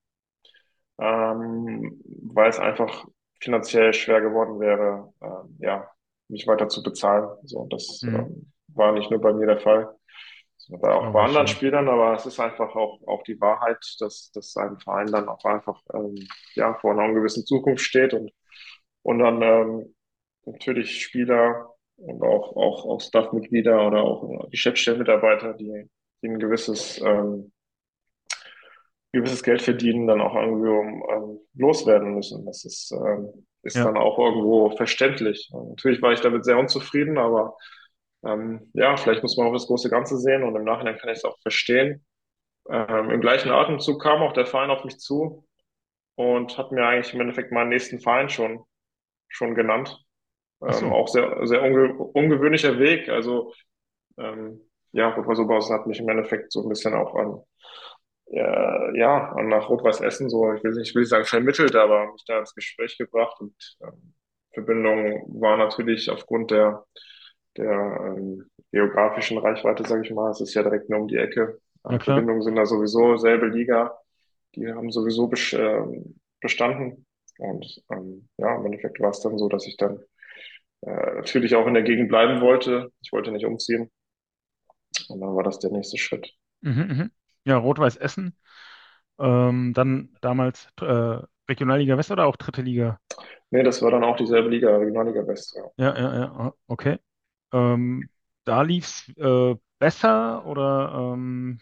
ähm, weil es einfach finanziell schwer geworden wäre, ähm, ja, mich weiter zu bezahlen. So, das Mhm. ähm, war nicht nur bei mir der Fall, sondern auch bei Glaube ich, anderen ja. Spielern, aber es ist einfach auch, auch die Wahrheit, dass, dass ein Verein dann auch einfach ähm, ja, vor einer ungewissen Zukunft steht und, und dann ähm, natürlich Spieler und auch, auch, auch Staff-Mitglieder oder auch Geschäftsstellenmitarbeiter, die, die ein gewisses ähm, gewisses Geld verdienen, dann auch irgendwie um, ähm, loswerden müssen. Das ist, ähm, ist Ja, dann auch irgendwo verständlich. Und natürlich war ich damit sehr unzufrieden, aber ähm, ja, vielleicht muss man auch das große Ganze sehen und im Nachhinein kann ich es auch verstehen. Ähm, im gleichen Atemzug kam auch der Verein auf mich zu und hat mir eigentlich im Endeffekt meinen nächsten Verein schon, schon genannt. ach Ähm, so. auch sehr, sehr unge ungewöhnlicher Weg. Also ähm, ja, Rot-Weiß Oberhausen hat mich im Endeffekt so ein bisschen auch an ja, ja, nach Rot-Weiß Essen so, ich will nicht, ich will nicht sagen vermittelt, aber mich da ins Gespräch gebracht und ähm, Verbindung war natürlich aufgrund der, der ähm, geografischen Reichweite, sage ich mal, es ist ja direkt nur um die Ecke. Ja, Ähm, klar. Verbindungen sind da sowieso, selbe Liga, die haben sowieso bes ähm, bestanden und ähm, ja, im Endeffekt war es dann so, dass ich dann äh, natürlich auch in der Gegend bleiben wollte. Ich wollte nicht umziehen und dann war das der nächste Schritt. Mhm, mhm. Ja, Rot-Weiß Essen. Ähm, dann damals äh, Regionalliga West oder auch dritte Liga? Nee, das war dann auch dieselbe Liga, Regionalliga West. Ja. Ja, ja, ja, ah, okay. Ähm, da lief's äh, besser oder ähm,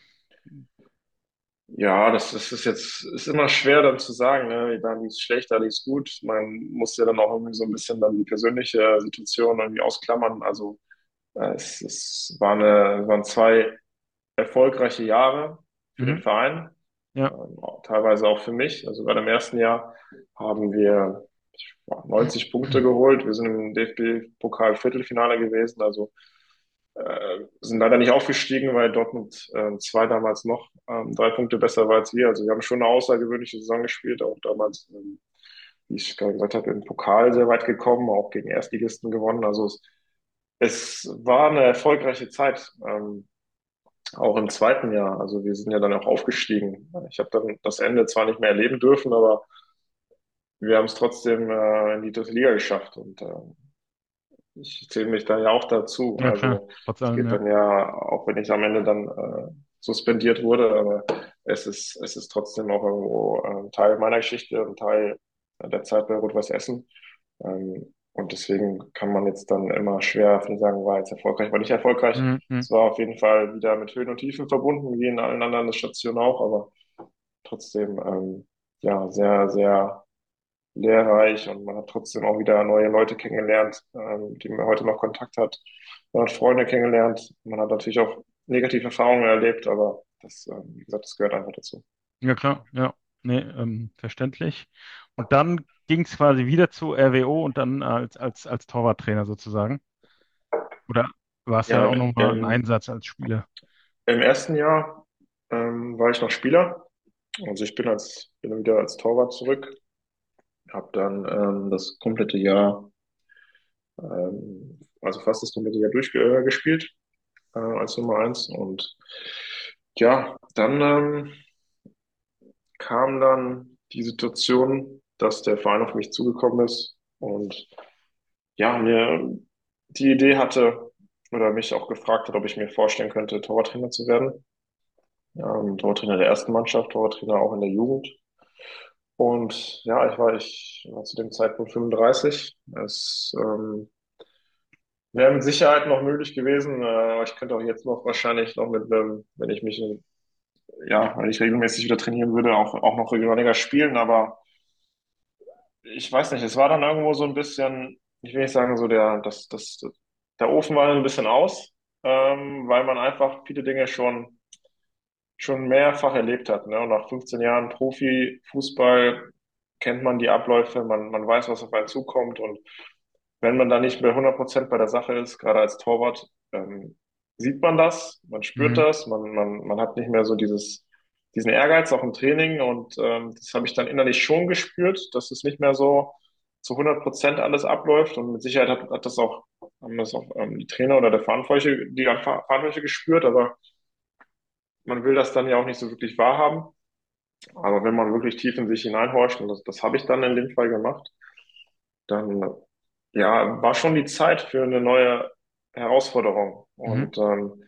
Ja, das, das ist jetzt, ist immer schwer dann zu sagen, ne? Da lief es schlecht, da lief es gut. Man muss ja dann auch irgendwie so ein bisschen dann die persönliche Situation irgendwie ausklammern. Also äh, es, es war eine, es waren zwei erfolgreiche Jahre für den mhm, Verein, ja, ähm, auch teilweise auch für mich. Also gerade im ersten Jahr haben wir ja, neunzig Punkte geholt. Wir sind im D F B-Pokal-Viertelfinale gewesen. Also äh, sind leider nicht aufgestiegen, weil Dortmund ähm, zwei damals noch ähm, drei Punkte besser war als wir. Also wir haben schon eine außergewöhnliche Saison gespielt, auch damals, ähm, wie ich gerade gesagt habe, im Pokal sehr weit gekommen, auch gegen Erstligisten gewonnen. Also es, es war eine erfolgreiche Zeit, ähm, auch im zweiten Jahr. Also wir sind ja dann auch aufgestiegen. Ich habe dann das Ende zwar nicht mehr erleben dürfen, aber wir haben es trotzdem äh, in die dritte Liga geschafft und äh, ich zähle mich da ja auch dazu. ja klar, Also trotz es allem, geht ja. dann ja, auch wenn ich am Ende dann äh, suspendiert wurde, aber es ist, es ist trotzdem auch irgendwo äh, Teil meiner Geschichte und Teil der Zeit bei Rot-Weiß Essen. Ähm, und deswegen kann man jetzt dann immer schwer finde ich, sagen, war jetzt erfolgreich, war nicht erfolgreich. Mhm, mhm. Es war auf jeden Fall wieder mit Höhen und Tiefen verbunden, wie in allen anderen Stationen auch, aber trotzdem ähm, ja sehr, sehr lehrreich und man hat trotzdem auch wieder neue Leute kennengelernt, ähm, mit denen man heute noch Kontakt hat. Man hat Freunde kennengelernt. Man hat natürlich auch negative Erfahrungen erlebt, aber das, ähm, wie gesagt, das gehört einfach dazu. Ja klar, ja. Nee, ähm, verständlich. Und dann ging es quasi wieder zu R W O und dann als, als, als Torwarttrainer sozusagen. Oder war es dann Ja, auch im, nochmal ein im, Einsatz als Spieler? im ersten Jahr ähm, war ich noch Spieler. Also ich bin als bin wieder als Torwart zurück, habe dann ähm, das komplette Jahr, ähm, also fast das komplette Jahr durchgespielt äh, als Nummer eins. Und ja, dann ähm, kam dann die Situation, dass der Verein auf mich zugekommen ist und ja, mir die Idee hatte oder mich auch gefragt hat, ob ich mir vorstellen könnte, Torwarttrainer zu werden. Ja, ähm, Torwarttrainer der ersten Mannschaft, Torwarttrainer auch in der Jugend. Und ja, ich war, ich war zu dem Zeitpunkt fünfunddreißig. Es ähm, wäre mit Sicherheit noch möglich gewesen. Äh, ich könnte auch jetzt noch wahrscheinlich noch mit einem, wenn ich mich, ja, wenn ich regelmäßig wieder trainieren würde, auch, auch noch Regionalliga spielen. Aber ich weiß nicht, es war dann irgendwo so ein bisschen, ich will nicht sagen, so der, das, das, der Ofen war ein bisschen aus, ähm, weil man einfach viele Dinge schon, schon mehrfach erlebt hat, ne? Und nach fünfzehn Jahren Profifußball kennt man die Abläufe, man, man weiß, was auf einen zukommt. Und wenn man da nicht mehr hundert Prozent bei der Sache ist, gerade als Torwart, ähm, sieht man das, man spürt Mhm. das, man, man, man hat nicht mehr so dieses, diesen Ehrgeiz auch im Training und ähm, das habe ich dann innerlich schon gespürt, dass es nicht mehr so zu hundert Prozent alles abläuft und mit Sicherheit hat, hat das auch, haben das auch ähm, die Trainer oder der Verantwortliche, die Ver- Verantwortliche gespürt, aber man will das dann ja auch nicht so wirklich wahrhaben. Aber wenn man wirklich tief in sich hineinhorcht, und das, das habe ich dann in dem Fall gemacht, dann ja, war schon die Zeit für eine neue Herausforderung. Mhm. Und ähm,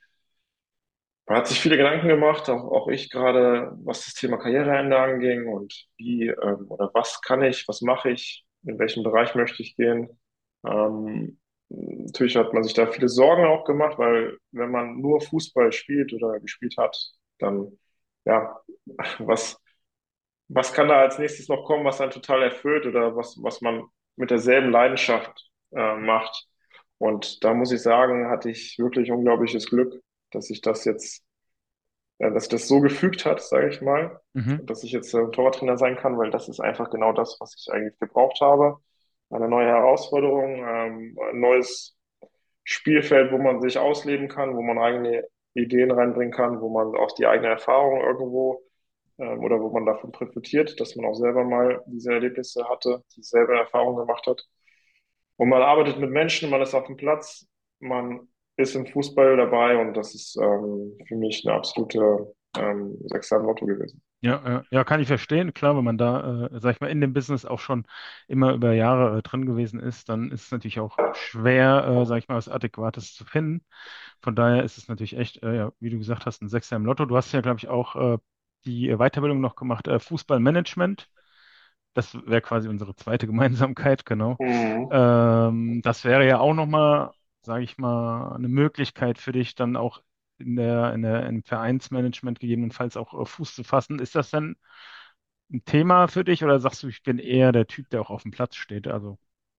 man hat sich viele Gedanken gemacht, auch, auch ich gerade, was das Thema Karriereende anging und wie ähm, oder was kann ich, was mache ich, in welchem Bereich möchte ich gehen. Ähm, natürlich hat man sich da viele Sorgen auch gemacht, weil wenn man nur Fußball spielt oder gespielt hat, dann ja, was was kann da als nächstes noch kommen, was einen total erfüllt oder was, was man mit derselben Leidenschaft äh, macht? Und da muss ich sagen, hatte ich wirklich unglaubliches Glück, dass sich das jetzt, äh, dass das so gefügt hat, sage ich mal, Mhm. dass ich jetzt äh, Torwarttrainer sein kann, weil das ist einfach genau das, was ich eigentlich gebraucht habe. Eine neue Herausforderung, ähm, ein neues Spielfeld, wo man sich ausleben kann, wo man eigene Ideen reinbringen kann, wo man auch die eigene Erfahrung irgendwo ähm, oder wo man davon profitiert, dass man auch selber mal diese Erlebnisse hatte, dieselbe Erfahrung gemacht hat. Und man arbeitet mit Menschen, man ist auf dem Platz, man ist im Fußball dabei und das ist ähm, für mich eine absolute ähm, Sechser im Lotto gewesen. Ja, ja, ja, kann ich verstehen. Klar, wenn man da, äh, sag ich mal, in dem Business auch schon immer über Jahre äh, drin gewesen ist, dann ist es natürlich auch schwer, äh, sag ich mal, was Adäquates zu finden. Von daher ist es natürlich echt, äh, ja, wie du gesagt hast, ein Sechser im Lotto. Du hast ja, glaube ich, auch äh, die Weiterbildung noch gemacht, äh, Fußballmanagement. Das wäre quasi unsere zweite Gemeinsamkeit, genau. Mhm. Ähm, das wäre ja auch nochmal, sage ich mal, eine Möglichkeit für dich, dann auch in der, in der, im Vereinsmanagement gegebenenfalls auch äh, Fuß zu fassen. Ist das denn ein Thema für dich oder sagst du, ich bin eher der Typ, der auch auf dem Platz steht? Also,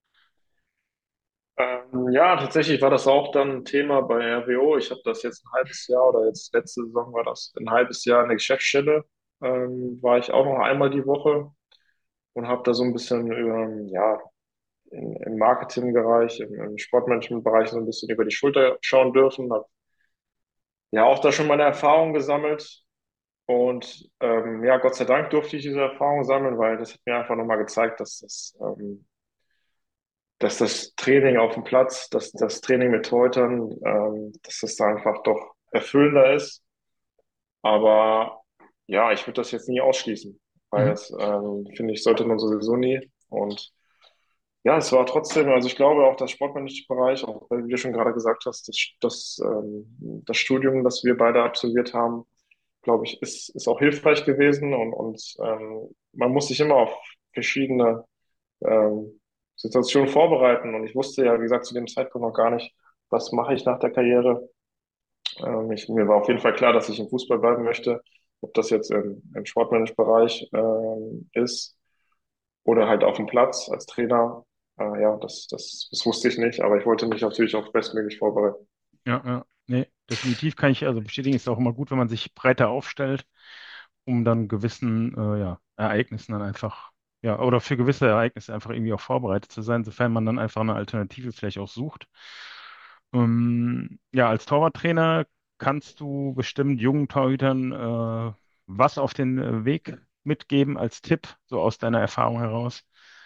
Ähm, ja, tatsächlich war das auch dann ein Thema bei R W O. Ich habe das jetzt ein halbes Jahr oder jetzt letzte Saison war das ein halbes Jahr in der Geschäftsstelle. Ähm, war ich auch noch einmal die Woche und habe da so ein bisschen über, ja, im, im Marketingbereich, im, im Sportmanagementbereich so ein bisschen über die Schulter schauen dürfen. Habe ja auch da schon meine Erfahrungen gesammelt. Und ähm, ja, Gott sei Dank durfte ich diese Erfahrung sammeln, weil das hat mir einfach nochmal gezeigt, dass das, ähm, dass das Training auf dem Platz, dass das Training mit Torhütern, ähm, dass das da einfach doch erfüllender ist. Aber ja, ich würde das jetzt nie ausschließen, weil mhm. das, ähm, finde ich, sollte man sowieso nie. Und ja, es war trotzdem, also ich glaube auch das Sportmanagement-Bereich, auch weil, wie du schon gerade gesagt hast, das, das, ähm, das Studium, das wir beide absolviert haben, glaube ich, ist, ist auch hilfreich gewesen und, und ähm, man muss sich immer auf verschiedene ähm, Situationen vorbereiten. Und ich wusste ja, wie gesagt, zu dem Zeitpunkt noch gar nicht, was mache ich nach der Karriere. Ähm, ich, mir war auf jeden Fall klar, dass ich im Fußball bleiben möchte, ob das jetzt im, im Sportmanagement-Bereich ähm, ist oder halt auf dem Platz als Trainer. Äh, ja, das, das, das wusste ich nicht, aber ich wollte mich natürlich auch bestmöglich vorbereiten. Ja, ja. Nee, definitiv kann ich also bestätigen, ist auch immer gut, wenn man sich breiter aufstellt, um dann gewissen äh, ja, Ereignissen dann einfach, ja, oder für gewisse Ereignisse einfach irgendwie auch vorbereitet zu sein, sofern man dann einfach eine Alternative vielleicht auch sucht. Ähm, ja, als Torwarttrainer kannst du bestimmt jungen Torhütern äh, was auf den äh, Weg mitgeben als Tipp, so aus deiner Erfahrung heraus?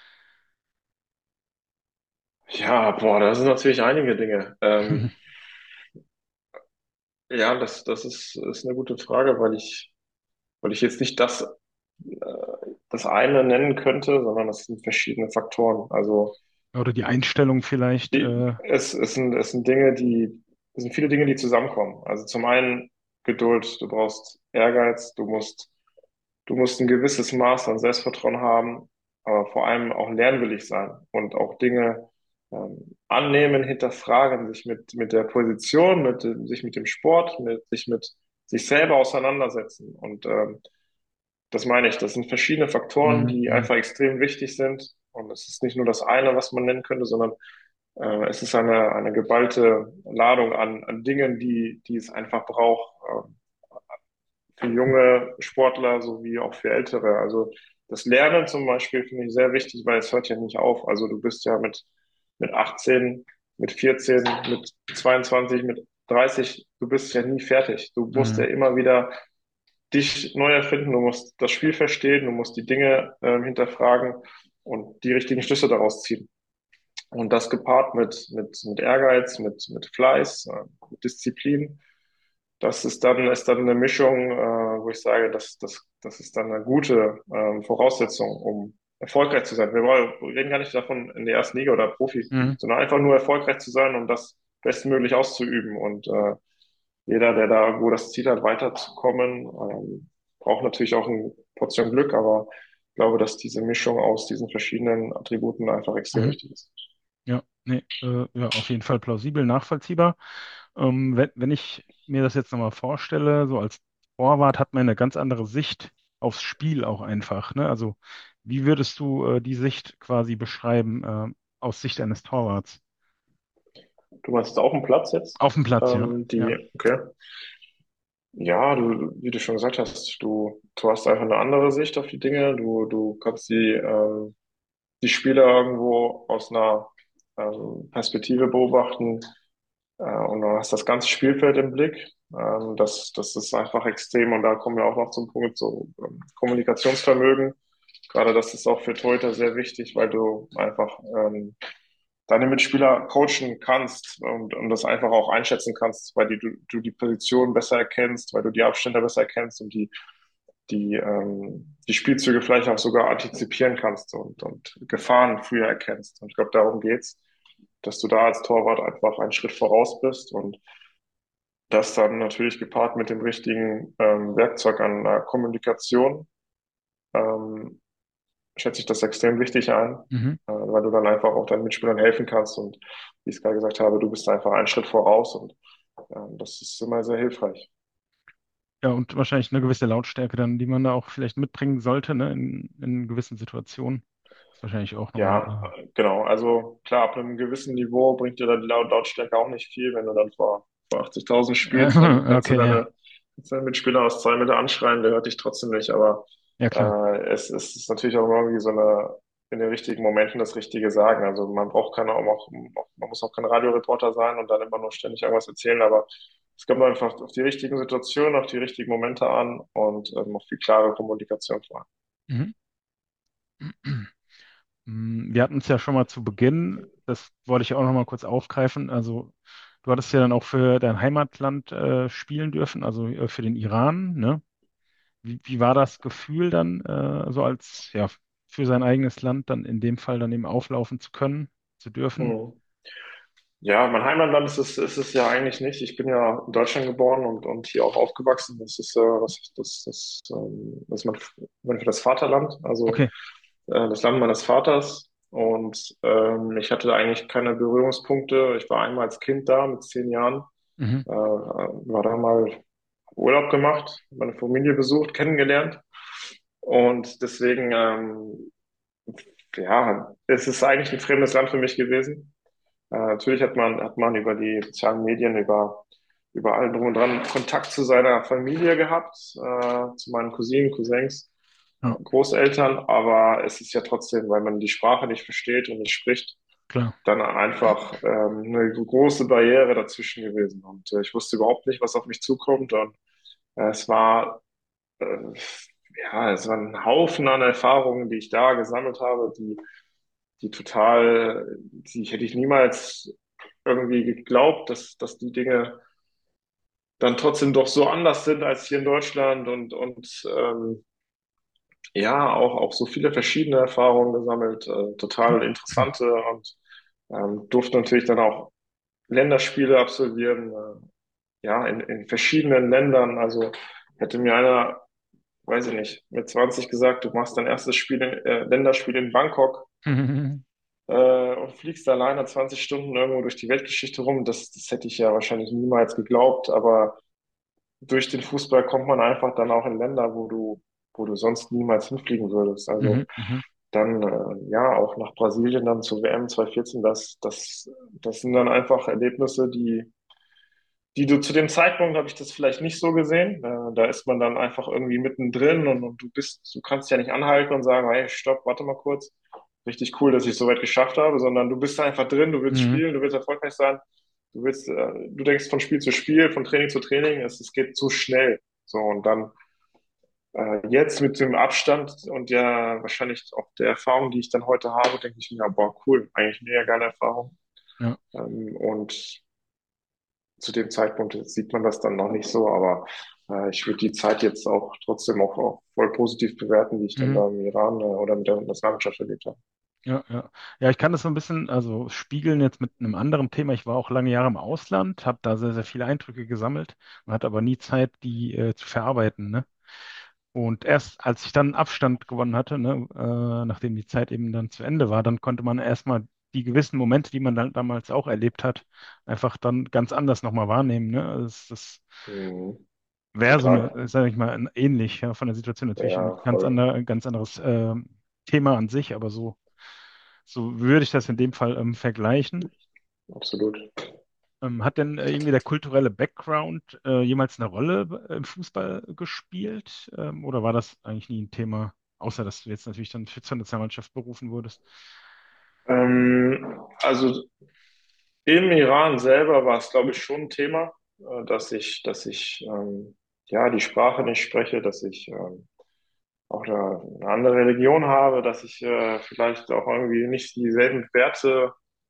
Ja, boah, da sind natürlich einige Dinge. Ähm, ja, das, das ist, ist eine gute Frage, weil ich, weil ich jetzt nicht das, äh, das eine nennen könnte, sondern das sind verschiedene Faktoren. Also Oder die Einstellung vielleicht. die, Äh, es, es sind, es sind Dinge, die, es sind viele Dinge, die zusammenkommen. Also zum einen Geduld, du brauchst Ehrgeiz, du musst, du musst ein gewisses Maß an Selbstvertrauen haben, aber vor allem auch lernwillig sein und auch Dinge ähm, annehmen, hinterfragen, sich mit, mit der Position, mit, dem- sich mit dem Sport, mit, sich mit sich selber auseinandersetzen. Und ähm, das meine ich, das sind verschiedene Faktoren, mhm, die mhm, einfach extrem wichtig sind. Und es ist nicht nur das eine, was man nennen könnte, sondern äh, es ist eine, eine geballte Ladung an, an Dingen, die, die es einfach braucht, äh, für junge Sportler sowie auch für ältere. Also das Lernen zum Beispiel finde ich sehr wichtig, weil es hört ja nicht auf. Also du bist ja mit, mit achtzehn, mit vierzehn, mit zweiundzwanzig, mit dreißig, du bist ja nie fertig. Du musst ja mhm. immer wieder dich neu erfinden, du musst das Spiel verstehen, du musst die Dinge ähm, hinterfragen und die richtigen Schlüsse daraus ziehen. Und das gepaart mit, mit, mit Ehrgeiz, mit, mit Fleiß, äh, mit Disziplin, das ist dann, ist dann eine Mischung, äh, wo ich sage, das, das, das ist dann eine gute ähm, Voraussetzung, um erfolgreich zu sein. Wir wollen- wir reden gar nicht davon in der ersten Liga oder Profi, Mhm. sondern einfach nur erfolgreich zu sein, um das bestmöglich auszuüben. Und äh, jeder, der da irgendwo das Ziel hat, weiterzukommen, ähm, braucht natürlich auch eine Portion Glück, aber ich glaube, dass diese Mischung aus diesen verschiedenen Attributen einfach extrem Mhm. wichtig ist. Ja, nee, äh, ja, auf jeden Fall plausibel, nachvollziehbar. Ähm, wenn, wenn ich mir das jetzt nochmal vorstelle, so als Torwart hat man eine ganz andere Sicht aufs Spiel auch einfach, ne? Also, wie würdest du äh, die Sicht quasi beschreiben, äh, aus Sicht eines Torwarts? Du meinst auf dem Platz jetzt? Auf dem Platz, ja. Ähm, Ja. die, okay. Ja, du, wie du schon gesagt hast, du, du hast einfach eine andere Sicht auf die Dinge. Du, du kannst die, ähm, die Spieler irgendwo aus einer ähm, Perspektive beobachten, äh, und du hast das ganze Spielfeld im Blick. Ähm, das, das ist einfach extrem. Und da kommen wir auch noch zum Punkt, so ähm, Kommunikationsvermögen. Gerade das ist auch für Torhüter sehr wichtig, weil du einfach ähm, deine Mitspieler coachen kannst und, und das einfach auch einschätzen kannst, weil die, du, du die Position besser erkennst, weil du die Abstände besser erkennst und die, die, ähm, die Spielzüge vielleicht auch sogar antizipieren kannst und, und Gefahren früher erkennst. Und ich glaube, darum geht's, dass du da als Torwart einfach einen Schritt voraus bist und das dann natürlich gepaart mit dem richtigen ähm, Werkzeug an äh, Kommunikation, ähm, schätze ich das extrem wichtig ein, Mhm. äh, weil du dann einfach auch deinen Mitspielern helfen kannst und wie ich es gerade gesagt habe, du bist einfach einen Schritt voraus und ähm, das ist immer sehr hilfreich. Ja, und wahrscheinlich eine gewisse Lautstärke dann, die man da auch vielleicht mitbringen sollte, ne, in, in gewissen Situationen. Ist wahrscheinlich auch Ja, nochmal. äh, genau. Also klar, ab einem gewissen Niveau bringt dir dann die Laut Lautstärke auch nicht viel, wenn du dann vor, vor achtzigtausend Äh, spielst, dann kannst du okay, ja. deine, kannst deine Mitspieler aus zwei Meter anschreien, der hört dich trotzdem nicht, aber Ja, klar. äh, es, es ist natürlich auch irgendwie so eine, in den richtigen Momenten das Richtige sagen. Also man braucht keine, auch, man muss auch kein Radioreporter sein und dann immer nur ständig irgendwas erzählen, aber es kommt einfach auf die richtigen Situationen, auf die richtigen Momente an und ähm, auf die klare Kommunikation vor. Mhm. Mm, Wir hatten es ja schon mal zu Beginn, das wollte ich auch noch mal kurz aufgreifen. Also, du hattest ja dann auch für dein Heimatland äh, spielen dürfen, also äh, für den Iran, ne? Wie, wie war das Gefühl dann, äh, so als, ja, für sein eigenes Land dann in dem Fall dann eben auflaufen zu können, zu dürfen? Mhm. Ja, mein Heimatland ist es, ist es ja eigentlich nicht. Ich bin ja in Deutschland geboren und, und hier auch aufgewachsen. Das ist, äh, was, das, das, ähm, das ist mein, mein das Vaterland, also Okay. äh, das Land meines Vaters. Und ähm, ich hatte eigentlich keine Berührungspunkte. Ich war einmal als Kind da mit zehn Jahren, Mhm. äh, war da mal Urlaub gemacht, meine Familie besucht, kennengelernt. Und deswegen, ähm, ja, es ist eigentlich ein fremdes Land für mich gewesen. Äh, natürlich hat man, hat man über die sozialen Medien, über, über allen drum und dran Kontakt zu seiner Familie gehabt, äh, zu meinen Cousinen, Cousins, Ja, Großeltern, aber es ist ja trotzdem, weil man die Sprache nicht versteht und nicht spricht, klar. dann einfach ähm, eine große Barriere dazwischen gewesen. Und äh, ich wusste überhaupt nicht, was auf mich zukommt. Und äh, es war, äh, ja, es war ein Haufen an Erfahrungen, die ich da gesammelt habe, die die total, die hätte ich niemals irgendwie geglaubt, dass, dass die Dinge dann trotzdem doch so anders sind als hier in Deutschland und, und ähm, ja, auch, auch so viele verschiedene Erfahrungen gesammelt, äh, total interessante und ähm, durfte natürlich dann auch Länderspiele absolvieren, äh, ja, in, in verschiedenen Ländern. Also hätte mir einer, weiß ich nicht, mit zwanzig gesagt, du machst dein erstes Spiel in, äh, Länderspiel in Bangkok, äh, und fliegst alleine zwanzig Stunden irgendwo durch die Weltgeschichte rum. Das, das hätte ich ja wahrscheinlich niemals geglaubt, aber durch den Fußball kommt man einfach dann auch in Länder, wo du, wo du sonst niemals hinfliegen würdest. Mhm. Also Mhm. dann, äh, ja, auch nach Brasilien dann zur W M zwanzig vierzehn, das, das, das sind dann einfach Erlebnisse, die, die du zu dem Zeitpunkt habe ich das vielleicht nicht so gesehen. Äh, da ist man dann einfach irgendwie mittendrin und, und du bist, du kannst ja nicht anhalten und sagen, hey, stopp, warte mal kurz. Richtig cool, dass ich es so weit geschafft habe, sondern du bist einfach drin, du willst Mhm. spielen, du willst erfolgreich sein, du willst, äh, du denkst von Spiel zu Spiel, von Training zu Training, es, es geht zu schnell. So, und dann Äh, jetzt mit dem Abstand und ja wahrscheinlich auch der Erfahrung, die ich dann heute habe, denke ich mir, boah, cool, eigentlich mega geile Erfahrung. Ja. Ähm, und zu dem Zeitpunkt sieht man das dann noch nicht so, aber äh, ich würde die Zeit jetzt auch trotzdem auch, auch voll positiv bewerten, die ich dann Mhm. da im Iran äh, oder mit der Nationalmannschaft erlebt habe. Ja, ja. Ja, ich kann das so ein bisschen, also spiegeln jetzt mit einem anderen Thema. Ich war auch lange Jahre im Ausland, habe da sehr, sehr viele Eindrücke gesammelt und hatte aber nie Zeit, die äh, zu verarbeiten, ne? Und erst als ich dann Abstand gewonnen hatte, ne, äh, nachdem die Zeit eben dann zu Ende war, dann konnte man erstmal die gewissen Momente, die man dann damals auch erlebt hat, einfach dann ganz anders nochmal wahrnehmen, ne? Also Das, das Mhm, wäre so total. eine, sage ich mal, ein- ähnlich, ja, von der Situation natürlich ein Ja, ganz voll. ander, ein ganz anderes ähm, Thema an sich, aber so, so würde ich das in dem Fall ähm, vergleichen. Absolut. Ähm, hat denn äh, irgendwie der kulturelle Background äh, jemals eine Rolle äh, im Fußball gespielt? Ähm, oder war das eigentlich nie ein Thema, außer dass du jetzt natürlich dann für zur Nationalmannschaft berufen wurdest? Ähm, also im Iran selber war es, glaube ich, schon ein Thema, äh, dass ich, dass ich ähm, ja die Sprache nicht spreche, dass ich ähm, auch eine, eine andere Religion habe, dass ich äh, vielleicht auch irgendwie nicht dieselben Werte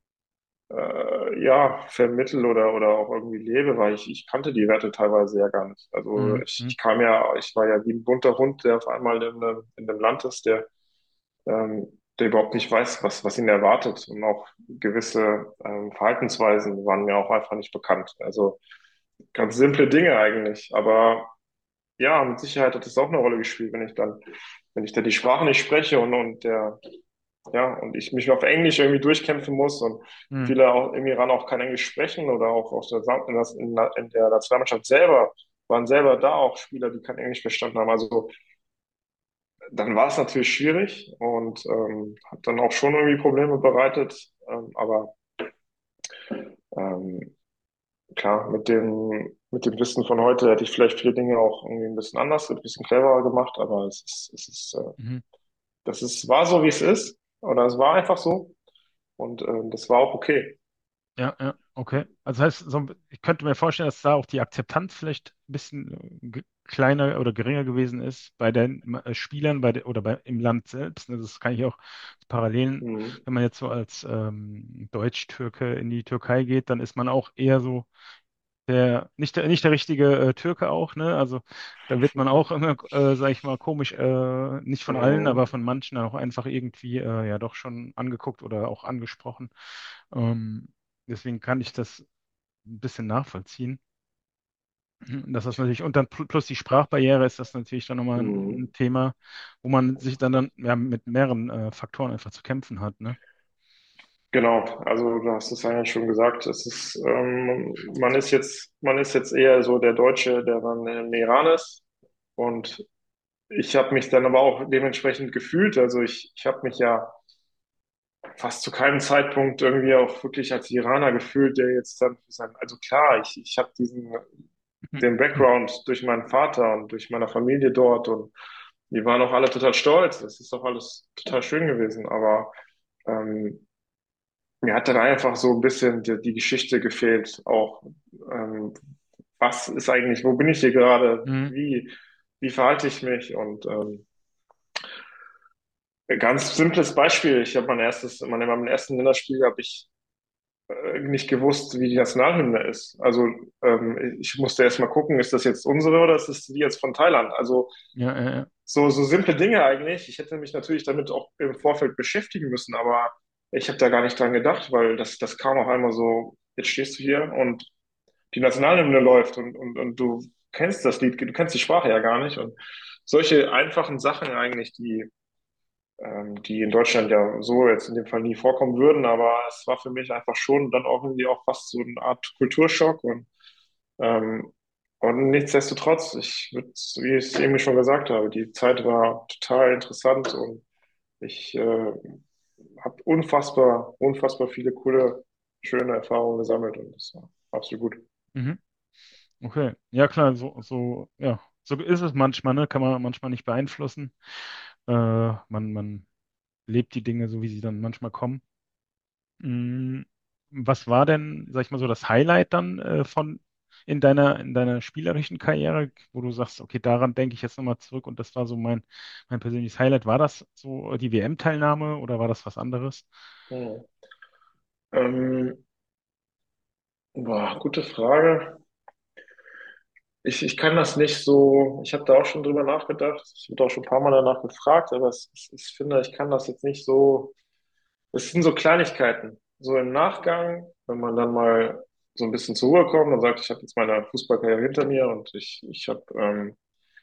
äh, ja vermittel oder oder auch irgendwie lebe, weil ich, ich kannte die Werte teilweise ja gar nicht. Also Mhm. ich, Mhm. ich kam ja, ich war ja wie ein bunter Hund, der auf einmal in einem, in einem Land ist, der ähm, der überhaupt nicht weiß, was, was ihn erwartet. Und auch gewisse ähm, Verhaltensweisen waren mir auch einfach nicht bekannt. Also ganz simple Dinge eigentlich. Aber ja, mit Sicherheit hat es auch eine Rolle gespielt, wenn ich dann, wenn ich da die Sprache nicht spreche und, und der, ja, und ich mich auf Englisch irgendwie durchkämpfen muss und Mhm. viele auch im Iran auch kein Englisch sprechen oder auch aus der, in, das, in, in der Nationalmannschaft selber waren selber da auch Spieler, die kein Englisch verstanden haben. Also dann war es natürlich schwierig und ähm, hat dann auch schon irgendwie Probleme bereitet. Ähm, aber ähm, klar, mit dem, mit dem Wissen von heute hätte ich vielleicht viele Dinge auch irgendwie ein bisschen anders, ein bisschen cleverer gemacht, aber es ist, es ist, äh, Mhm. das ist, war so, wie es ist. Oder es war einfach so. Und ähm, das war auch okay. Ja, ja, okay. Also heißt, so, ein- ich könnte mir vorstellen, dass da auch die Akzeptanz vielleicht ein bisschen äh, ge- kleiner oder geringer gewesen ist bei den äh, Spielern bei der, oder bei, im Land selbst. Ne? Das kann ich auch Parallelen, Mhm. wenn man jetzt so als ähm, Deutsch-Türke in die Türkei geht, dann ist man auch eher so der, nicht der, nicht der richtige äh, Türke auch, ne? Also da wird man auch immer, äh, sag ich mal, komisch, äh, nicht von allen, aber Mhm. von manchen auch einfach irgendwie äh, ja doch schon angeguckt oder auch angesprochen. Ähm, deswegen kann ich das ein bisschen nachvollziehen. Dass das natürlich, und dann pl- plus die Sprachbarriere ist das natürlich dann nochmal ein, ein Mhm. Thema, wo man sich dann, dann ja, mit mehreren äh, Faktoren einfach zu kämpfen hat, ne? Genau, also du hast es eigentlich schon gesagt. Es ist, ähm, man ist jetzt, man ist jetzt eher so der Deutsche, der dann im Iran ist. Und ich habe mich dann aber auch dementsprechend gefühlt. Also ich, ich habe mich ja fast zu keinem Zeitpunkt irgendwie auch wirklich als Iraner gefühlt, der jetzt dann für sein, also klar, ich, ich habe diesen, den Background durch meinen Vater und durch meine Familie dort und die waren auch alle total stolz. Das ist doch alles total schön gewesen. Aber ähm, mir hat dann einfach so ein bisschen die, die Geschichte gefehlt. Auch ähm, was ist eigentlich, wo bin ich hier gerade? Mhm. Wie, wie verhalte ich mich? Und ähm, ganz simples Beispiel. Ich habe mein erstes, mein, in meinem ersten Länderspiel habe ich äh, nicht gewusst, wie die Nationalhymne ist. Also ähm, ich musste erst mal gucken, ist das jetzt unsere oder ist das die jetzt von Thailand? Also Ja, ja, ja. so, so simple Dinge eigentlich. Ich hätte mich natürlich damit auch im Vorfeld beschäftigen müssen, aber ich habe da gar nicht dran gedacht, weil das, das kam auf einmal so, jetzt stehst du hier und die Nationalhymne läuft und, und, und du kennst das Lied, du kennst die Sprache ja gar nicht. Und solche einfachen Sachen eigentlich, die ähm, die in Deutschland ja so jetzt in dem Fall nie vorkommen würden, aber es war für mich einfach schon dann auch irgendwie auch fast so eine Art Kulturschock und ähm, und nichtsdestotrotz, ich würde, wie ich es eben schon gesagt habe, die Zeit war total interessant und ich äh, habe unfassbar, unfassbar viele coole, schöne Erfahrungen gesammelt und das war absolut gut. Mhm. Okay. Ja, klar, so, so, ja, so ist es manchmal, ne? Kann man manchmal nicht beeinflussen. Äh, man, man lebt die Dinge so, wie sie dann manchmal kommen. Mm, Was war denn, sag ich mal so, das Highlight dann äh, von in deiner, in deiner spielerischen Karriere, wo du sagst, okay, daran denke ich jetzt nochmal zurück und das war so mein, mein persönliches Highlight. War das so die W M-Teilnahme oder war das was anderes? Hm. Ähm, boah, gute Frage. Ich, ich kann das nicht so, ich habe da auch schon drüber nachgedacht. Ich wurde auch schon ein paar Mal danach gefragt, aber es, es, ich finde, ich kann das jetzt nicht so. Es sind so Kleinigkeiten. So im Nachgang, wenn man dann mal so ein bisschen zur Ruhe kommt und sagt, ich habe jetzt meine Fußballkarriere hinter mir und ich, ich habe ähm,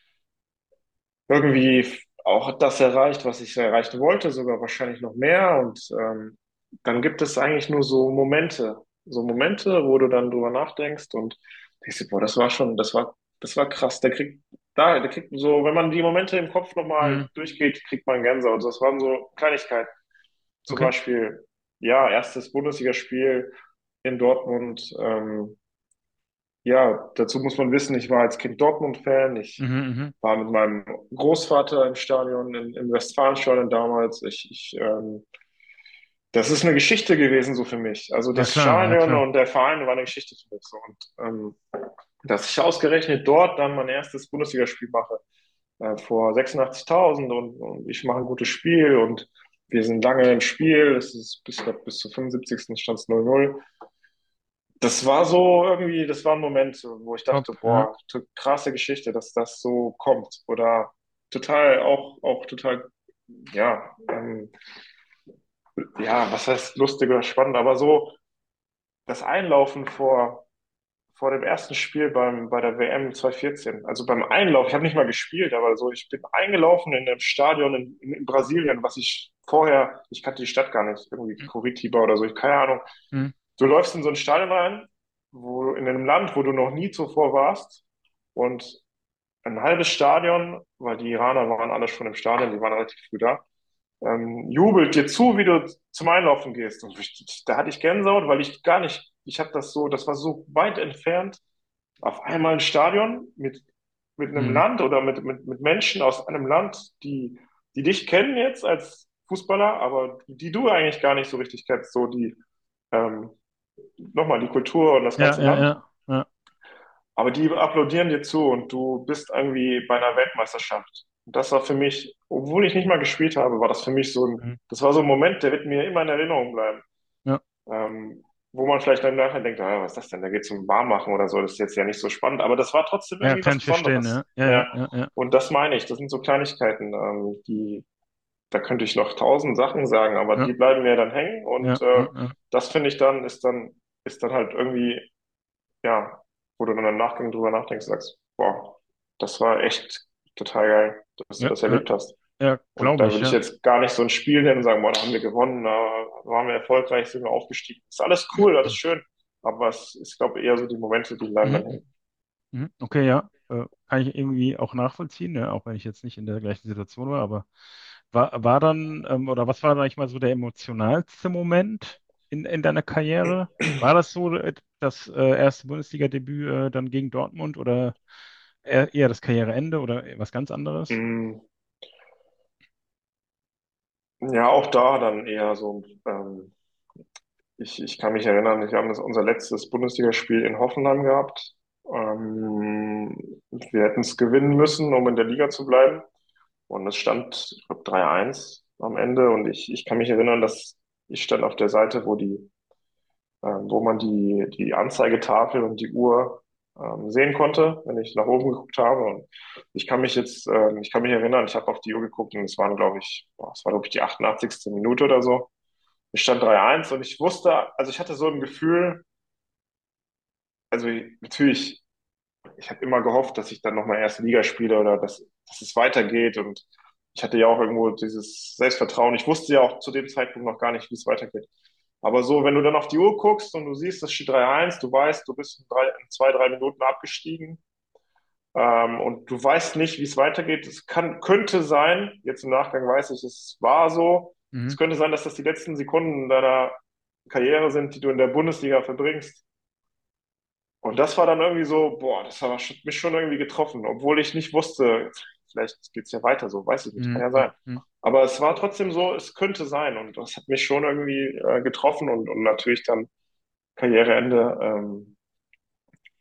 irgendwie auch das erreicht, was ich erreichen wollte, sogar wahrscheinlich noch mehr. Und ähm, dann gibt es eigentlich nur so Momente, so Momente, wo du dann drüber nachdenkst und denkst dir, boah, das war schon, das war, das war krass. Der kriegt, da, der kriegt so, wenn man die Momente im Kopf nochmal Mhm. durchgeht, kriegt man Gänsehaut. Das waren so Kleinigkeiten. Zum Okay. Beispiel, ja, erstes Bundesligaspiel in Dortmund. Ähm, ja, dazu muss man wissen, ich war als Kind Dortmund-Fan. Ich Mhm, mhm. war mit meinem Großvater im Stadion, in, im Westfalenstadion damals. Ich, ich, ähm, das ist eine Geschichte gewesen so für mich. Also Ja das klar, ja Stadion klar. und der Verein war eine Geschichte für mich so. Und ähm, dass ich ausgerechnet dort dann mein erstes Bundesligaspiel mache, äh, vor sechsundachtzigtausend und, und ich mache ein gutes Spiel und wir sind lange im Spiel. Es ist bis, ich glaub, bis zur fünfundsiebzigsten stand es null null. Das war so irgendwie, das war ein Moment, wo ich Top, dachte, ja. boah, t- krasse Geschichte, dass das so kommt. Oder total, auch, auch total, ja, ähm, ja, was heißt lustig oder spannend, aber so das Einlaufen vor, vor dem ersten Spiel beim, bei der W M zwanzig vierzehn, also beim Einlauf, ich habe nicht mal gespielt, aber so, ich bin eingelaufen in einem Stadion in, in, in Brasilien, was ich vorher, ich kannte die Stadt gar nicht, irgendwie Curitiba oder so, ich keine Ahnung. Mhm. Du läufst in so ein Stadion rein, wo in einem Land, wo du noch nie zuvor warst, und ein halbes Stadion, weil die Iraner waren alle schon im Stadion, die waren relativ früh da, ähm, jubelt dir zu, wie du zum Einlaufen gehst. Und ich, da hatte ich Gänsehaut, weil ich gar nicht, ich habe das so, das war so weit entfernt, auf einmal ein Stadion mit, mit einem Mhm. Land oder mit, mit, mit Menschen aus einem Land, die, die dich kennen jetzt als Fußballer, aber die du eigentlich gar nicht so richtig kennst, so die, ähm, nochmal die Kultur und das Ja, ganze ja, Land. ja, ja. Aber die applaudieren dir zu und du bist irgendwie bei einer Weltmeisterschaft. Und das war für mich, obwohl ich nicht mal gespielt habe, war das für mich so ein, Mhm. das war so ein Moment, der wird mir immer in Erinnerung bleiben. Ja, Ähm, wo man vielleicht dann nachher denkt, ah, was ist das denn? Da geht es um Warmmachen oder so, das ist jetzt ja nicht so spannend. Aber das war trotzdem ja, irgendwie kann was ich verstehen, Besonderes. ja. Ja, ja, Ja. ja, ja. Und das meine ich, das sind so Kleinigkeiten, ähm, die, da könnte ich noch tausend Sachen sagen, aber Ja, die bleiben mir dann hängen ja, und äh, ja, ja. das finde ich dann, ist dann, ist dann halt irgendwie ja, wo du dann im Nachgang drüber nachdenkst, sagst, boah, das war echt total geil, dass du Ja, das ja, erlebt hast. ja, Und glaube da ich, würde ich ja. jetzt gar nicht so ein Spiel nennen und sagen, boah, da haben wir gewonnen, da waren wir erfolgreich, sind wir aufgestiegen. Ist alles cool, alles schön. Aber es ist, glaube ich, eher so die Momente, die bleiben dann Mhm. hängen. Mhm. Okay, ja. Äh, kann ich irgendwie auch nachvollziehen, ne? Auch wenn ich jetzt nicht in der gleichen Situation war, aber war, war dann, ähm, oder was war, sag ich mal, so der emotionalste Moment in, in deiner Karriere? War das so äh, das äh, erste Bundesliga-Debüt äh, dann gegen Dortmund oder eher, eher das Karriereende oder was ganz anderes? Mm, ja, auch da dann eher so, ähm, ich, ich kann mich erinnern, wir haben das unser letztes Bundesligaspiel in Hoffenheim gehabt. Ähm, wir hätten es gewinnen müssen, um in der Liga zu bleiben. Und es stand, ich glaube, drei eins am Ende. Und ich, ich kann mich erinnern, dass ich stand auf der Seite, wo die, äh, wo man die, die Anzeigetafel und die Uhr ähm, sehen konnte, wenn ich nach oben geguckt habe. Und ich kann mich jetzt, ähm, ich kann mich erinnern, ich habe auf die Uhr geguckt und es waren, glaube ich, boah, es war, glaube ich, die achtundachtzigste Minute oder so. Es stand drei eins und ich wusste, also ich hatte so ein Gefühl, also natürlich, ich habe immer gehofft, dass ich dann nochmal erste Liga spiele oder dass, dass es weitergeht. Und ich hatte ja auch irgendwo dieses Selbstvertrauen. Ich wusste ja auch zu dem Zeitpunkt noch gar nicht, wie es weitergeht. Aber so, wenn du dann auf die Uhr guckst und du siehst, es steht drei eins, du weißt, du bist in, drei, in zwei, drei Minuten abgestiegen, ähm, und du weißt nicht, wie es weitergeht. Es kann, könnte sein, jetzt im Nachgang weiß ich, es war so, es Mhm. könnte sein, dass das die letzten Sekunden deiner Karriere sind, die du in der Bundesliga verbringst. Und das war dann irgendwie so, boah, das hat mich schon irgendwie getroffen, obwohl ich nicht wusste, vielleicht geht's ja weiter so, weiß ich nicht, kann Mhm. ja sein. Mhm. Aber es war trotzdem so, es könnte sein und das hat mich schon irgendwie äh, getroffen und, und natürlich dann Karriereende. Ähm,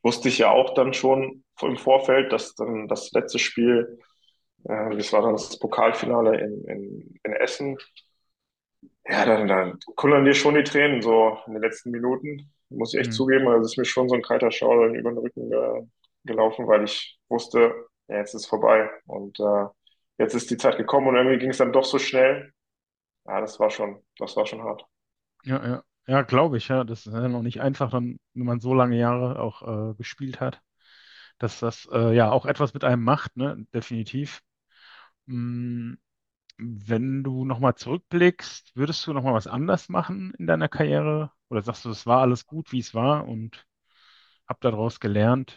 wusste ich ja auch dann schon im Vorfeld, dass dann das letzte Spiel, äh, das war dann das Pokalfinale in, in, in Essen. Ja, dann, dann kullern dir schon die Tränen so in den letzten Minuten, muss ich echt Mhm. zugeben. Also es ist mir schon so ein kalter Schauer dann über den Rücken äh, gelaufen, weil ich wusste, ja, jetzt ist vorbei und äh, jetzt ist die Zeit gekommen und irgendwie ging es dann doch so schnell. Ja, das war schon, das war schon hart. Ja, ja. Ja, glaube ich, ja. Das ist ja noch nicht einfach, dann, wenn man so lange Jahre auch äh, gespielt hat, dass das äh, ja auch etwas mit einem macht, ne? Definitiv. Mm, Wenn du nochmal zurückblickst, würdest du nochmal was anders machen in deiner Karriere? Oder sagst du, es war alles gut, wie es war und hab daraus gelernt?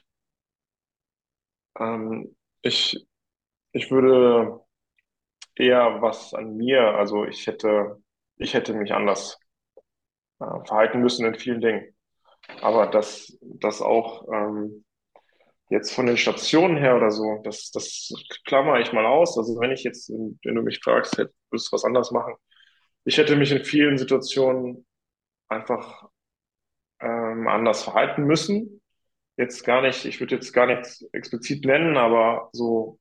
Ähm, ich, ich würde eher was an mir, also ich hätte, ich hätte mich anders äh, verhalten müssen in vielen Dingen. Aber das, das auch ähm, jetzt von den Stationen her oder so, das, das klammer ich mal aus. Also wenn ich jetzt, wenn du mich fragst, hätte, würdest du was anders machen? Ich hätte mich in vielen Situationen einfach ähm, anders verhalten müssen. Jetzt gar nicht, ich würde jetzt gar nichts explizit nennen, aber so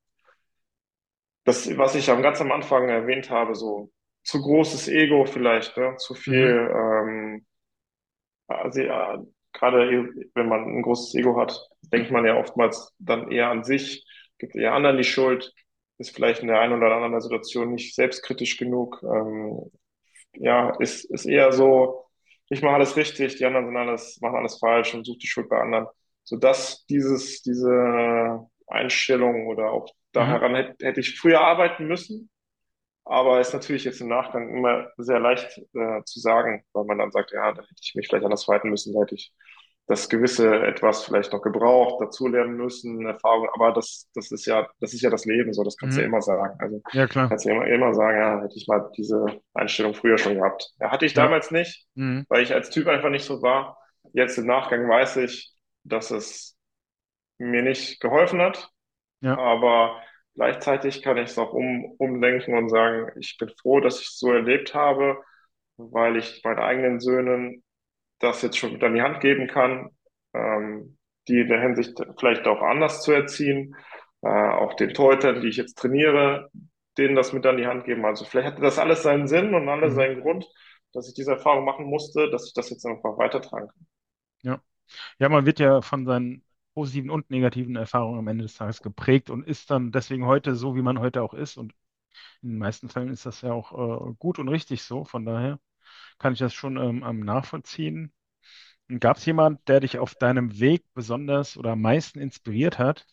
das, was ich am ganz am Anfang erwähnt habe, so zu großes Ego vielleicht, ne? Zu Mhm. viel, ähm, also ja, gerade wenn man ein großes Ego hat, denkt man ja oftmals dann eher an sich, gibt eher anderen die Schuld, ist vielleicht in der einen oder anderen Situation nicht selbstkritisch genug, ähm, ja, ist, ist eher so, ich mache alles richtig, die anderen sind alles, machen alles falsch und suche die Schuld bei anderen. Sodass dieses, diese Einstellung oder auch Mhm. daran hätte, hätte ich früher arbeiten müssen, aber ist natürlich jetzt im Nachgang immer sehr leicht äh, zu sagen, weil man dann sagt, ja, da hätte ich mich vielleicht anders verhalten müssen, da hätte ich das gewisse etwas vielleicht noch gebraucht, dazulernen müssen, Erfahrung, aber das, das ist ja, das ist ja das Leben, so, das kannst du ja Mhm. immer sagen. Also Ja, klar. kannst du ja immer, immer sagen, ja, hätte ich mal diese Einstellung früher schon gehabt. Ja, hatte ich Ja. damals nicht, Mhm. weil ich als Typ einfach nicht so war. Jetzt im Nachgang weiß ich, dass es mir nicht geholfen hat, Ja. aber gleichzeitig kann ich es auch um, umdenken und sagen, ich bin froh, dass ich es so erlebt habe, weil ich meinen eigenen Söhnen das jetzt schon mit an die Hand geben kann, ähm, die in der Hinsicht vielleicht auch anders zu erziehen, äh, auch den Torhütern, die ich jetzt trainiere, denen das mit an die Hand geben. Also vielleicht hatte das alles seinen Sinn und alles Mhm. seinen Grund, dass ich diese Erfahrung machen musste, dass ich das jetzt einfach weitertragen kann. Ja. Ja, man wird ja von seinen positiven und negativen Erfahrungen am Ende des Tages geprägt und ist dann deswegen heute so, wie man heute auch ist. Und in den meisten Fällen ist das ja auch äh, gut und richtig so. Von daher kann ich das schon ähm, am nachvollziehen. Gab es jemand, der dich auf deinem Weg besonders oder am meisten inspiriert hat?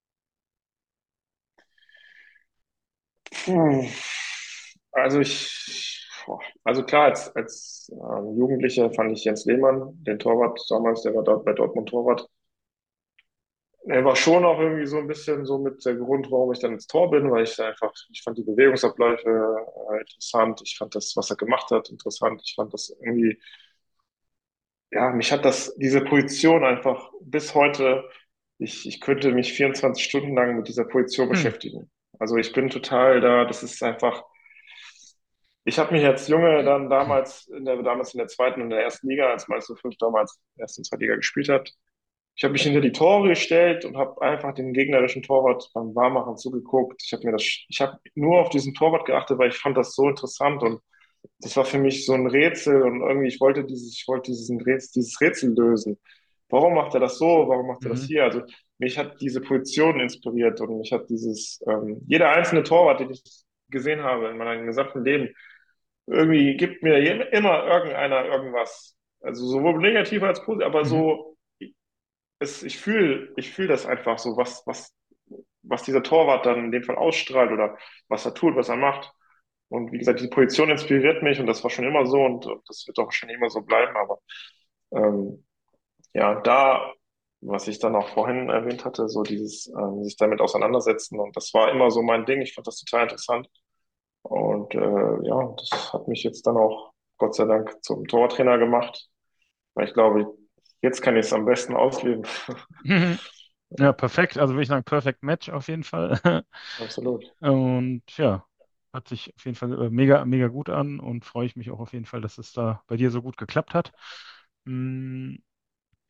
Puh. Also ich, boah, also klar, als, als ähm, Jugendlicher fand ich Jens Lehmann, den Torwart damals, der war dort bei Dortmund Torwart. Er war schon auch irgendwie so ein bisschen so mit der Grund, warum ich dann ins Tor bin, weil ich einfach, ich fand die Bewegungsabläufe äh, interessant, ich fand das, was er gemacht hat, interessant, ich fand das irgendwie, ja, mich hat das, diese Position einfach bis heute, ich, ich könnte mich vierundzwanzig Stunden lang mit dieser Position Hm. beschäftigen. Also ich bin total da, das ist einfach, ich habe mich als Junge dann damals in der, damals in der zweiten und der ersten Liga, als Meister fünf damals erst in zweiter Liga gespielt hat, ich habe mich hinter die Tore gestellt und habe einfach den gegnerischen Torwart beim Warmmachen zugeguckt. Ich habe mir das, ich habe nur auf diesen Torwart geachtet, weil ich fand das so interessant und das war für mich so ein Rätsel und irgendwie ich wollte dieses, ich wollte diesen Rätsel, dieses Rätsel lösen. Warum macht er das so? Warum macht er das Mhm. hier? Also mich hat diese Position inspiriert und mich hat dieses, ähm, jeder einzelne Torwart, den ich gesehen habe in meinem gesamten Leben, irgendwie gibt mir je- immer irgendeiner irgendwas. Also sowohl negativ als positiv, aber Mhm. so es, ich fühle, ich fühle das einfach so, was, was, was dieser Torwart dann in dem Fall ausstrahlt oder was er tut, was er macht. Und wie gesagt, die Position inspiriert mich und das war schon immer so und, und das wird auch schon immer so bleiben. Aber ähm, ja, da, was ich dann auch vorhin erwähnt hatte, so dieses ähm, sich damit auseinandersetzen und das war immer so mein Ding. Ich fand das total interessant und äh, ja, das hat mich jetzt dann auch Gott sei Dank zum Torwarttrainer gemacht, weil ich glaube, jetzt kann ich es am besten ausleben. Mhm. Ja, perfekt. Also würde ich sagen, Perfect Match auf jeden Fall. Absolut. Und ja, hat sich auf jeden Fall äh, mega, mega gut an und freue ich mich auch auf jeden Fall, dass es da bei dir so gut geklappt hat. Mm,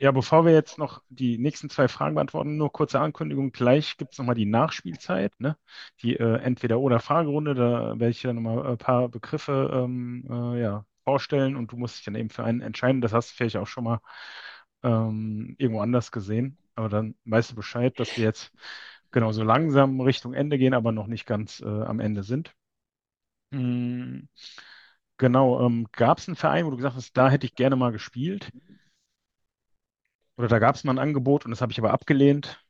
Ja, bevor wir jetzt noch die nächsten zwei Fragen beantworten, nur kurze Ankündigung. Gleich gibt es nochmal die Nachspielzeit, ne? Die äh, Entweder-oder-Fragerunde. Da werde ich ja nochmal ein paar Begriffe ähm, äh, ja, vorstellen und du musst dich dann eben für einen entscheiden. Das hast du vielleicht auch schon mal ähm, irgendwo anders gesehen. Aber dann weißt du Bescheid, dass wir jetzt genau so langsam Richtung Ende gehen, aber noch nicht ganz äh, am Ende sind. Mm, genau, ähm, gab es einen Verein, wo du gesagt hast, da hätte ich gerne mal gespielt? Oder da gab es mal ein Angebot und das habe ich aber abgelehnt?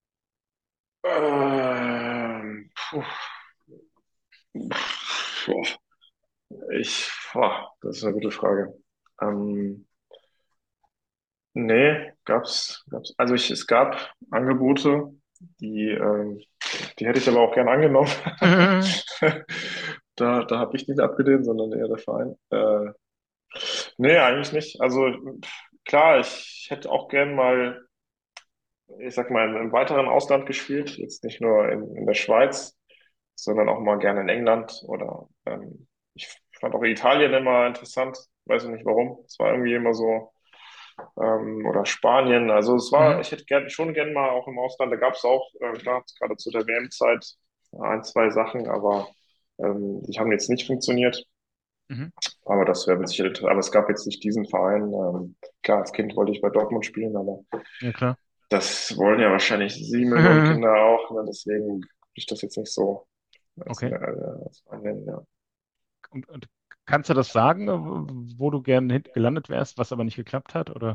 Ähm, puh, puh, ich, boah, das ist eine gute Frage. Ähm, nee, gab's, gab's, also ich, es gab Angebote, die, ähm, die hätte ich aber auch gern angenommen. Da, da habe ich nicht abgelehnt, sondern eher der Verein. Äh, nee, eigentlich nicht. Also klar, ich hätte auch gern mal, ich sag mal, im, im weiteren Ausland gespielt, jetzt nicht nur in, in der Schweiz, sondern auch mal gerne in England oder ähm, ich fand auch Italien immer interessant, weiß ich nicht warum. Es war irgendwie immer so, ähm, oder Spanien. Also es war, Mhm, ich hätte gern, schon gern mal auch im Ausland, da gab es auch, äh, klar, gerade zu der W M-Zeit ein, zwei Sachen, aber ähm, die haben jetzt nicht funktioniert. mhm. Aber das wäre mit Sicherheit, aber es gab jetzt nicht diesen Verein. Ähm, klar, als Kind wollte ich bei Dortmund spielen, aber Ja, klar. das wollen ja wahrscheinlich sieben Millionen Kinder auch, ne? Deswegen würde ich das jetzt nicht so als, äh, Okay. als annehmen, ja. Und, und kannst du das sagen, äh, wo du gern hin gelandet wärst, was aber nicht geklappt hat? Oder?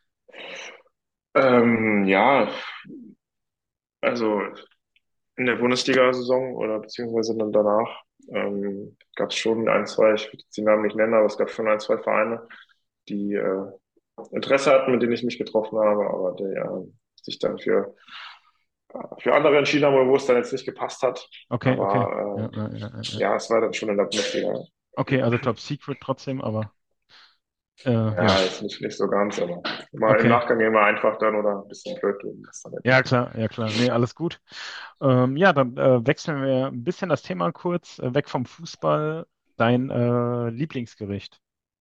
Ähm, ja, also in der Bundesliga-Saison oder beziehungsweise dann danach ähm, gab es schon ein, zwei, ich will jetzt die Namen nicht nennen, aber es gab schon ein, zwei Vereine, die äh, Interesse hatten, mit denen ich mich getroffen habe, aber die äh, sich dann für, für andere entschieden haben, wo es dann jetzt nicht gepasst hat. Okay, okay. Ja, Aber ja, ja, ja, äh, ja. ja, es war dann schon in der Bundesliga. Okay, also Top Secret trotzdem, aber äh, Ja, ja. jetzt nicht, nicht so ganz, aber mal im Okay. Nachgang immer einfach dann oder ein bisschen blöd, wenn das dann nicht Ja, passt. klar, ja, klar. Nee, alles gut. Ähm, ja, dann äh, wechseln wir ein bisschen das Thema kurz, äh, weg vom Fußball. Dein äh, Lieblingsgericht.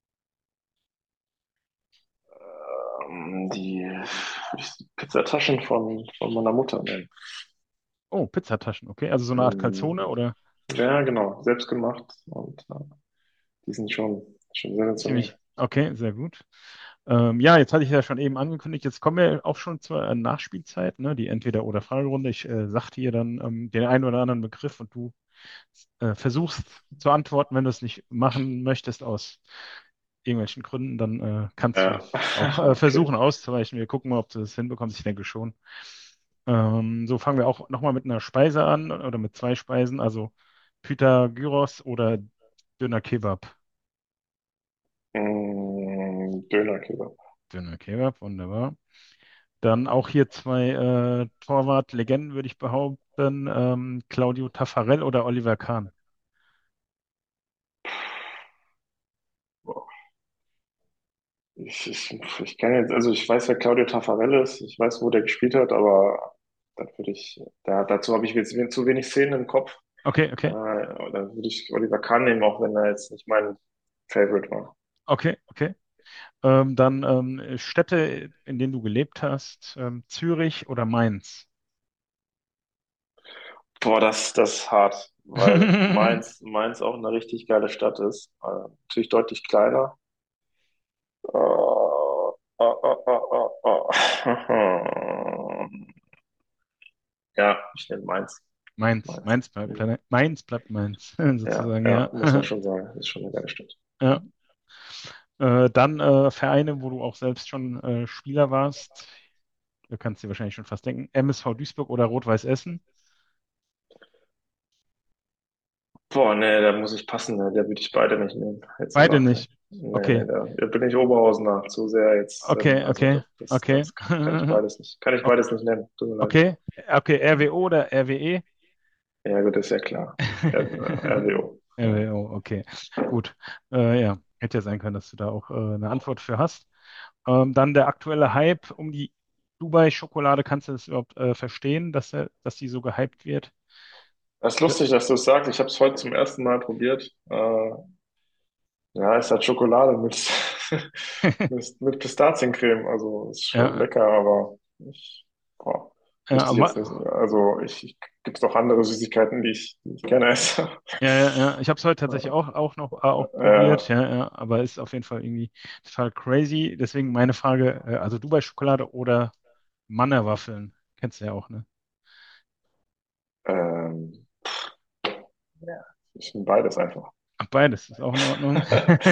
Ähm, die, die Pizzataschen von, von meiner Mutter nennen. Oh, Pizzataschen, okay. Also so eine Art Calzone Mm, oder ja, genau, selbst gemacht und äh, die sind schon, schon sensationell. ziemlich. Okay, sehr gut. Ähm, ja, jetzt hatte ich ja schon eben angekündigt, jetzt kommen wir auch schon zur äh, Nachspielzeit, ne? Die Entweder-oder-Fragerunde. Ich äh, sagte dir dann ähm, den einen oder anderen Begriff und du äh, versuchst zu antworten. Wenn du es nicht machen möchtest aus irgendwelchen Gründen, dann äh, kannst du Ja, auch äh, okay. versuchen auszuweichen. Wir gucken mal, ob du das hinbekommst. Ich denke schon. Ähm, so fangen wir auch nochmal mit einer Speise an oder mit zwei Speisen, also Pythagyros oder Döner Kebab. Mm, Dönerkebab. Döner Kebab, wunderbar. Dann auch hier zwei äh, Torwart-Legenden, würde ich behaupten. Ähm, Claudio Taffarel oder Oliver Kahn. Boah. Ich, ich, ich kann jetzt, also ich weiß, wer Claudio Taffarel ist, ich weiß, wo der gespielt hat, aber da würde ich, da, dazu habe ich jetzt zu wenig Szenen im Kopf. Okay, Äh, okay, da würde ich Oliver Kahn nehmen, auch wenn er jetzt nicht mein Favorite war. okay, okay. Ähm, dann ähm, Städte, in denen du gelebt hast, ähm, Zürich oder Mainz? Boah, das, das ist hart, weil Mainz, Mainz auch eine richtig geile Stadt ist. Äh, natürlich deutlich kleiner. Oh, oh, oh, oh, oh, oh. Ja, ich nehme Mainz. Mainz, Mainz. Mainz bleibt, Mhm. Mainz bleibt Mainz, Ja, sozusagen, ja, ja. muss man schon sagen. Das ist schon eine geile Stadt. Ja. Äh, dann äh, Vereine, wo du auch selbst schon äh, Spieler warst. Du kannst dir wahrscheinlich schon fast denken. M S V Duisburg oder Rot-Weiß Essen? Boah, nee, da muss ich passen. Ne? Da würde ich beide nicht nehmen. Jetzt im Beide Nachgang. nicht. Nee, nee, Okay, da, da bin ich Oberhausener zu sehr jetzt. Ähm, okay, also okay, das, das, okay. das kann ich beides nicht. Kann ich Ok- beides nicht nennen. Tut mir leid. Okay, okay, R W O oder R W E? Ja, gut, ist ja klar. R- R W O. Ja. R W O, okay, gut. Äh, ja, hätte ja sein können, dass du da auch äh, eine Antwort für hast. Ähm, dann der aktuelle Hype um die Dubai-Schokolade. Kannst du das überhaupt äh, verstehen, dass, er, dass die so gehypt wird? Das ist D- lustig, dass du es sagst. Ich habe es heute zum ersten Mal probiert. Äh, ja, es hat Schokolade mit. mit, mit Pistaziencreme. Also ist schon Ja, lecker, aber ich, boah, ja, müsste ich jetzt aber, nicht. Also ich, ich gibt's doch andere Süßigkeiten, die ich, die ich gerne esse. ja, ja, ja. Ich habe es heute tatsächlich auch, auch noch äh, auch Äh, probiert, ja, ja, aber ist auf jeden Fall irgendwie total crazy. Deswegen meine Frage, äh, also Dubai-Schokolade oder Mannerwaffeln? Kennst du ja auch, ne? ähm, ja, ich bin beides einfach. Ach, beides ist auch in Ordnung.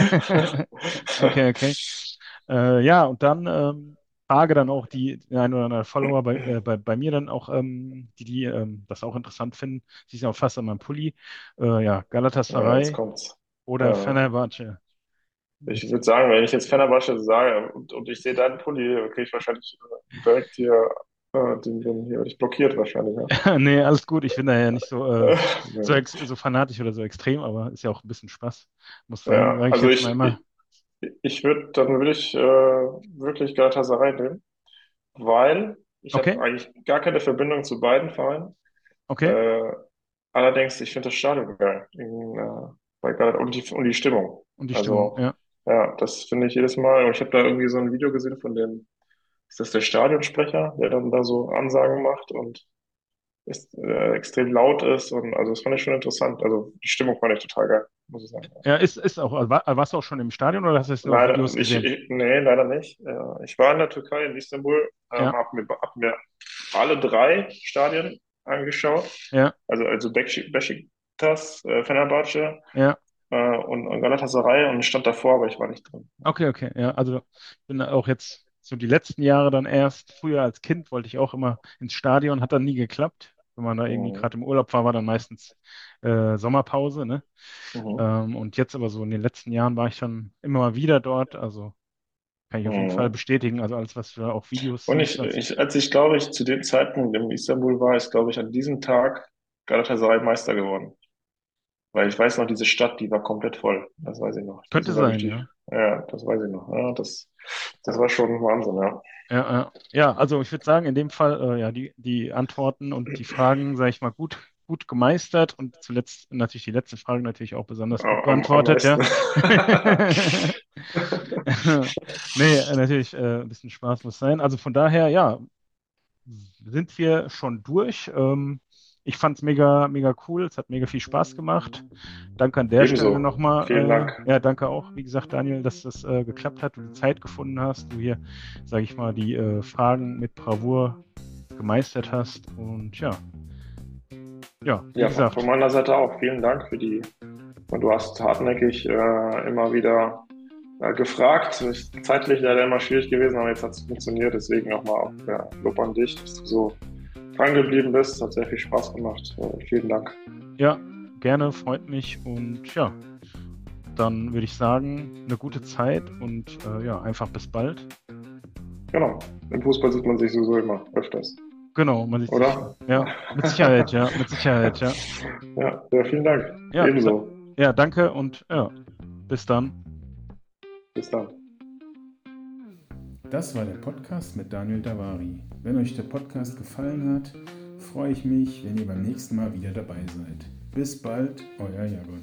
Okay, okay. Äh, ja, und dann ähm, frage dann auch die, die ein oder andere Follower bei, äh, bei, bei mir dann auch, ähm, die, die ähm, das auch interessant finden. Sie ist ja auch fast an meinem Pulli. Äh, ja, Ja, jetzt Galatasaray kommt's. oder Äh, Fenerbahce. Ich Jetzt, würde sagen, wenn ich jetzt Fenerbahce sage und, und ich sehe deinen Pulli, kriege ich wahrscheinlich äh, direkt hier, äh, den, den hier werde ich blockiert wahrscheinlich, ja. nee, alles gut. Ich bin da ja nicht so, äh, so, Ja, ex so fanatisch oder so extrem, aber ist ja auch ein bisschen Spaß. Muss sein, ja, sage ich also jetzt mal ich, immer. ich, ich würde, dann würde ich äh, wirklich Galatasaray nehmen, weil ich habe Okay, eigentlich gar keine Verbindung zu beiden Vereinen. okay. Äh, allerdings, ich finde das Stadion geil in, äh, bei Galatasaray und die, und die Stimmung. Und die Stimmung, Also ja. ja, das finde ich jedes Mal. Und ich habe da irgendwie so ein Video gesehen von dem, ist das der Stadionsprecher, der dann da so Ansagen macht und ist, äh, extrem laut ist. Und also das fand ich schon interessant. Also die Stimmung fand ich total geil, muss ich sagen. Ja, ist, ist auch, war, warst du auch schon im Stadion oder hast du es nur auf Leider, Videos ich, gesehen? ich nee, leider nicht. Äh, ich war in der Türkei, in Istanbul, ähm, Ja, habe mir, hab mir alle drei Stadien angeschaut. ja, Also, also Beşik- Beşiktaş, äh, Fenerbahce ja. äh, und, und Galatasaray und ich stand davor, aber ich war nicht drin. Okay, okay. Ja, also bin auch jetzt so die letzten Jahre dann erst. Früher als Kind wollte ich auch immer ins Stadion, hat dann nie geklappt. Wenn man da irgendwie Mhm. gerade im Urlaub war, war dann meistens äh, Sommerpause, ne? Mhm. Ähm, und jetzt aber so in den letzten Jahren war ich dann immer mal wieder dort. Also kann ich auf jeden Fall Mhm. bestätigen. Also alles, was du auf Videos Und siehst. ich, Als, ich, als ich glaube ich zu dem Zeitpunkt in Istanbul war, ist glaube ich an diesem Tag Galatasaray Meister geworden. Weil ich weiß noch, diese Stadt, die war komplett voll. Das weiß ich noch. Das könnte sind, glaube ich, sein, die, ja. ja, das weiß ich noch. Ja, das, das war schon Wahnsinn, ja. Ja, ja. Ja, also ich würde sagen, in dem Fall, äh, ja, die, die Antworten und die Fragen, sage ich mal, gut, gut gemeistert und zuletzt natürlich die letzte Frage natürlich auch besonders gut Am, am beantwortet, meisten. ja. Nee, äh, natürlich, äh, ein bisschen Spaß muss sein. Also von daher, ja, sind wir schon durch. Ähm, ich fand es mega, mega cool. Es hat mega viel Spaß gemacht. Danke an der Stelle Ebenso. Vielen nochmal. Dank. Äh, ja, danke auch, wie gesagt, Daniel, dass das äh, geklappt hat, du die Zeit gefunden hast, du hier, sage ich mal, die äh, Fragen mit Bravour gemeistert hast. Und ja, ja, wie Ja, von, von gesagt, meiner Seite auch. Vielen Dank für die. Und du hast hartnäckig äh, immer wieder äh, gefragt. Ist zeitlich leider immer schwierig gewesen, aber jetzt hat es funktioniert. Deswegen nochmal auch ja, Lob an dich, dass du so dran geblieben bist. Hat sehr viel Spaß gemacht. Äh, vielen Dank. ja, gerne, freut mich. Und ja, dann würde ich sagen, eine gute Zeit und äh, ja, einfach bis bald. Genau. Im Fußball sieht man sich sowieso immer öfters, Genau, man sieht sich. oder? Ja, mit Sicherheit, ja, mit Sicherheit, ja. Ja, ja, vielen Dank. Ja, da, Ebenso. ja, danke und ja, bis dann. Bis dann. Das war der Podcast mit Daniel Davari. Wenn euch der Podcast gefallen hat, freue ich mich, wenn ihr beim nächsten Mal wieder dabei seid. Bis bald, euer Jagon.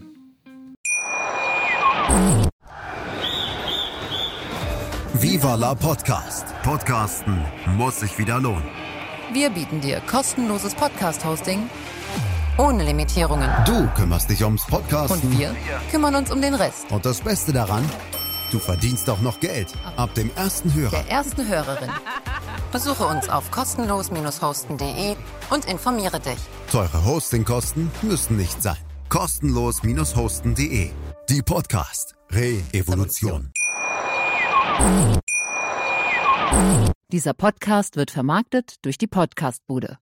Viva la Podcast. Podcasten muss sich wieder lohnen. Wir bieten dir kostenloses Podcast-Hosting ohne Limitierungen. Du kümmerst dich ums Podcasten. Und wir kümmern uns um den Rest. Und das Beste daran, du verdienst auch noch Geld. Ab dem ersten Hörer. Der ersten Hörerin. Besuche uns auf kostenlos hosten punkt de und informiere dich. Teure Hostingkosten müssen nicht sein. kostenlos hosten punkt de. Die Podcast Re-Evolution. Dieser Podcast wird vermarktet durch die Podcastbude.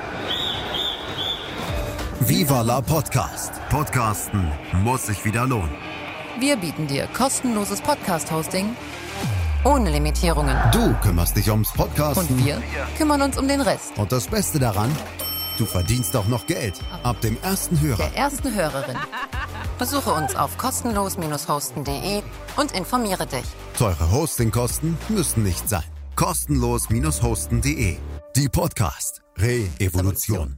Viva la Podcast. Podcasten muss sich wieder lohnen. Wir bieten dir kostenloses Podcast-Hosting ohne Limitierungen. Du kümmerst dich ums Podcasten. Und wir kümmern uns um den Rest. Und das Beste daran, du verdienst auch noch Geld. Ab dem ersten Hörer. Der ersten Hörerin. Besuche uns auf kostenlos hosten punkt de und informiere dich. Teure Hostingkosten müssen nicht sein. kostenlos hosten punkt de. Die Podcast Re-Evolution.